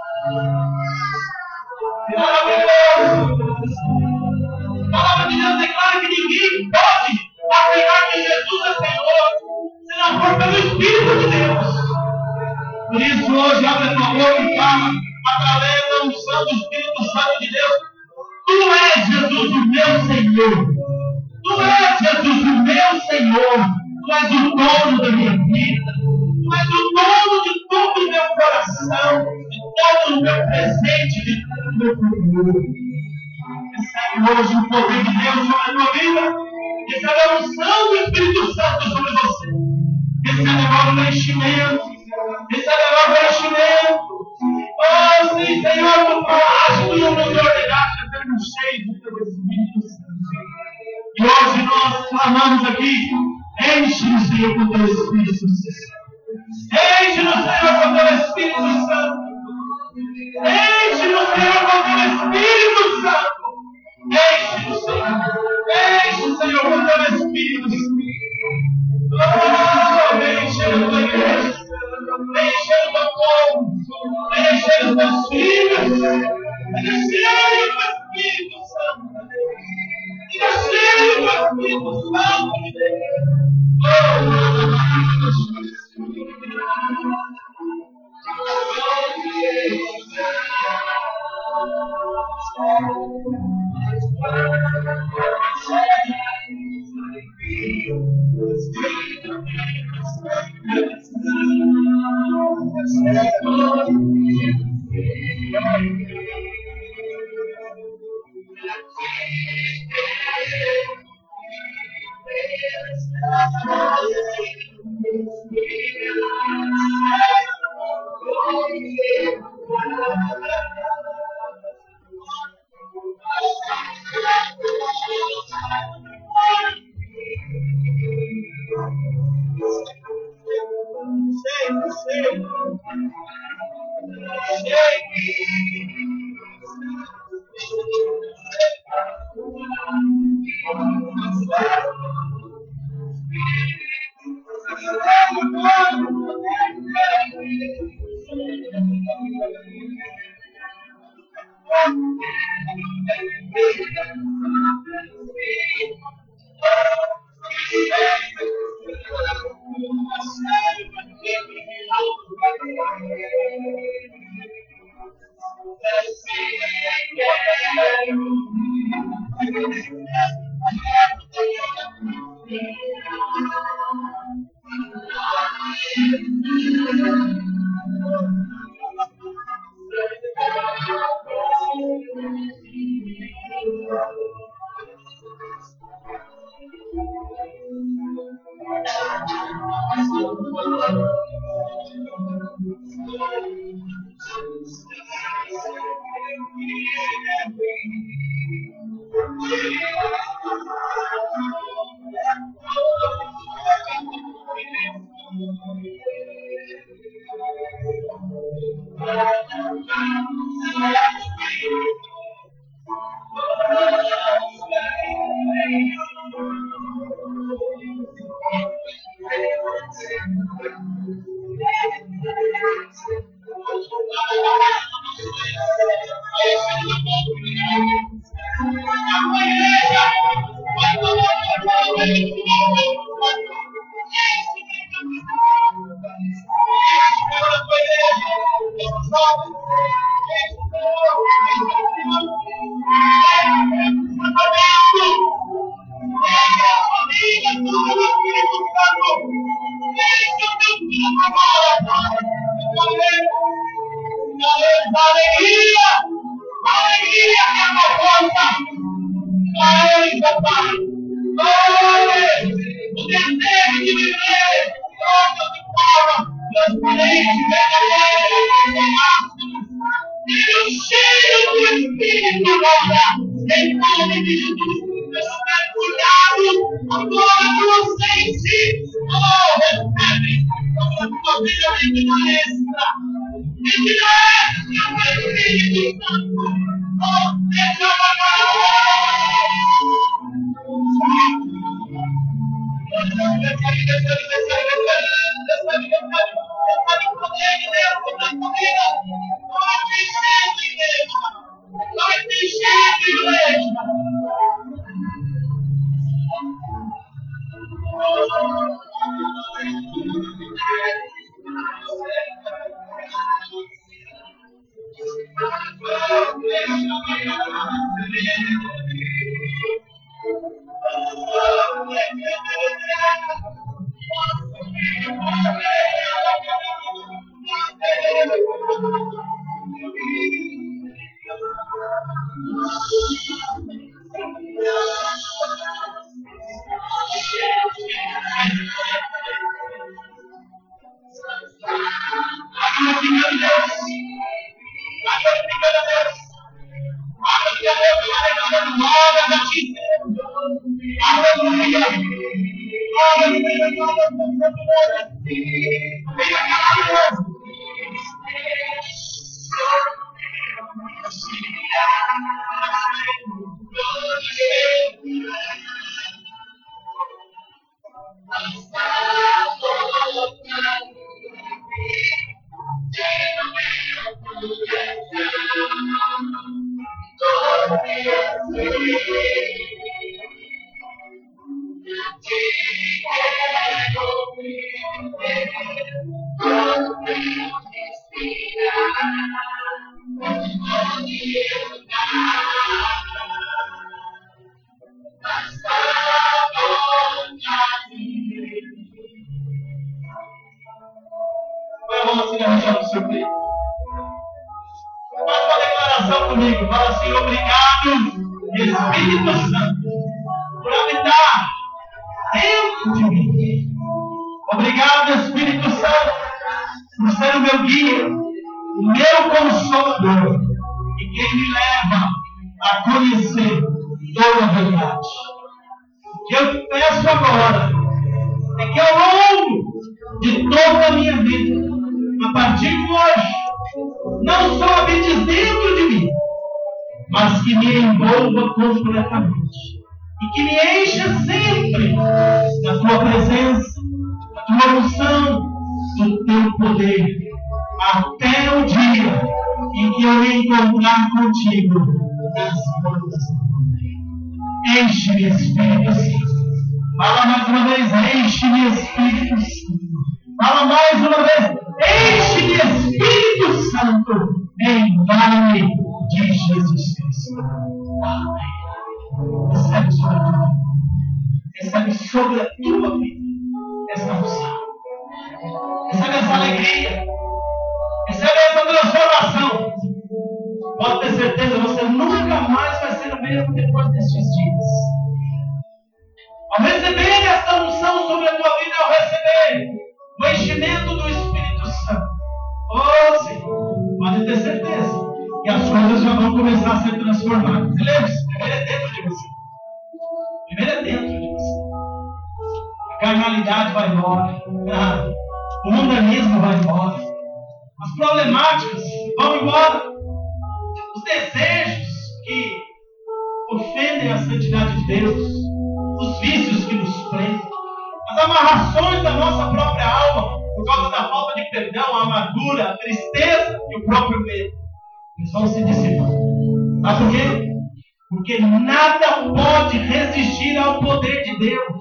Maravilhoso. A palavra de Deus declara que ninguém pode afirmar que Jesus é Senhor se não for pelo Espírito de Deus. Por isso, hoje, abre a tua boca e fala, através da unção do Espírito Santo de Deus: tu és, Jesus, o meu Senhor. Tu és, Jesus, o meu Senhor. Tu és o dono da minha vida. Tu és o dono de todo o meu coração, de todo o meu presente, de todo o meu futuro. Recebe hoje o poder de Deus sobre a tua vida. Recebe a unção do Espírito Santo sobre você. Recebe agora o enchimento. Recebe agora o enchimento. Oh, sim, Senhor, tu falaste, tu nos ordenaste a sermos cheios do teu Espírito Santo. E hoje nós clamamos aqui: enche-nos, Senhor, com o teu Espírito Santo. Enche-nos, Senhor, com o teu Espírito Santo. Enche-nos, Senhor, com o teu Espírito Santo. Enche-nos, Senhor. Enche, Senhor, com o teu Espírito Santo. Oh, enche a tua igreja. Enche o teu povo. Enche os teus filhos. Enche o Espírito Santo. Enche o Espírito Santo de Deus. Enche-me, Espírito Santo. Fala mais uma vez, enche-me, Espírito Santo. Fala mais uma vez, Enche de Espírito Santo em nome de Jesus Cristo. Amém. Recebe sobre a tua vida. Recebe sobre a tua vida essa unção. Recebe essa alegria. Recebe essa transformação. Pode ter certeza, você nunca mais vai ser o mesmo depois destes dias. Ao receber essa unção sobre a tua vida, ao receber o enchimento do Espírito Santo, oh Senhor, pode ter certeza que as coisas já vão começar a ser transformadas. Lembre-se, primeiro é dentro de você. Primeiro é dentro de você. A carnalidade vai embora. Ah, o mundanismo vai embora. As problemáticas vão embora. Os desejos que ofendem a santidade de Deus. Os vícios que nos prendem. As amarrações da nossa própria alma por causa da falta de perdão, a amargura, a tristeza e o próprio medo. Eles vão se dissipar. Sabe por quê? Porque nada pode resistir ao poder de Deus.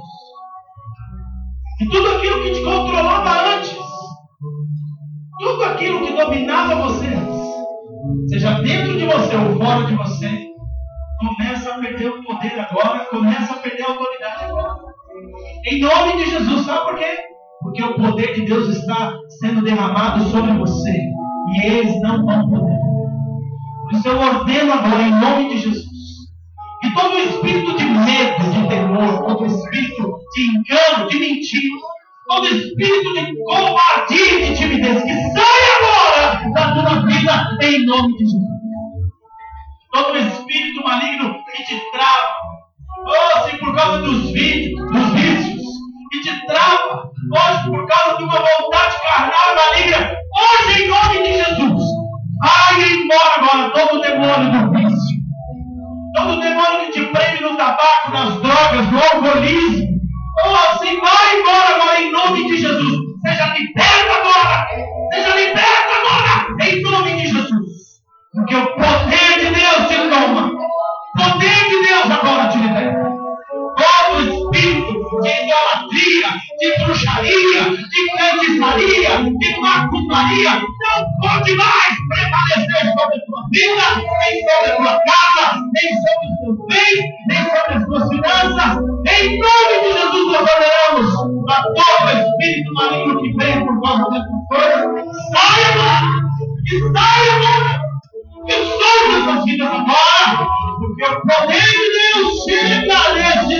E tudo aquilo que te controlava antes, tudo aquilo que dominava você antes, seja dentro de você ou fora de você, começa a perder o poder agora, começa a perder a autoridade agora. Em nome de Jesus, sabe por quê? Porque o poder de Deus está sendo derramado sobre você e eles não vão poder. Por isso eu ordeno agora, em nome de Jesus, que todo espírito de medo, de temor, todo espírito de engano, de mentira, todo espírito de covardia e de timidez, que saia agora da tua vida, em nome de Jesus. Todo espírito maligno que te trava, oh, assim, por causa dos vícios, dos vícios, que te trava, hoje por causa de uma vontade carnal maligna, hoje em nome de Jesus, vai embora agora todo o demônio do vício, todo o demônio que te prende no tabaco, nas drogas, no alcoolismo, oh, assim, vai embora agora em nome de Jesus, seja liberta agora, seja liberta agora, em nome de Jesus, porque o poder de Deus te toma, o poder de Deus agora te liberta. Todo espírito de idolatria, de bruxaria, de feitiçaria, de macumbaria, não pode mais prevalecer sobre a tua vida, nem sobre a tua casa, nem sobre os teus bens, nem sobre as tuas finanças. Em nome de Jesus nós ordenamos a todo espírito maligno que vem por causa dessas coisas. Saia agora! E saia agora!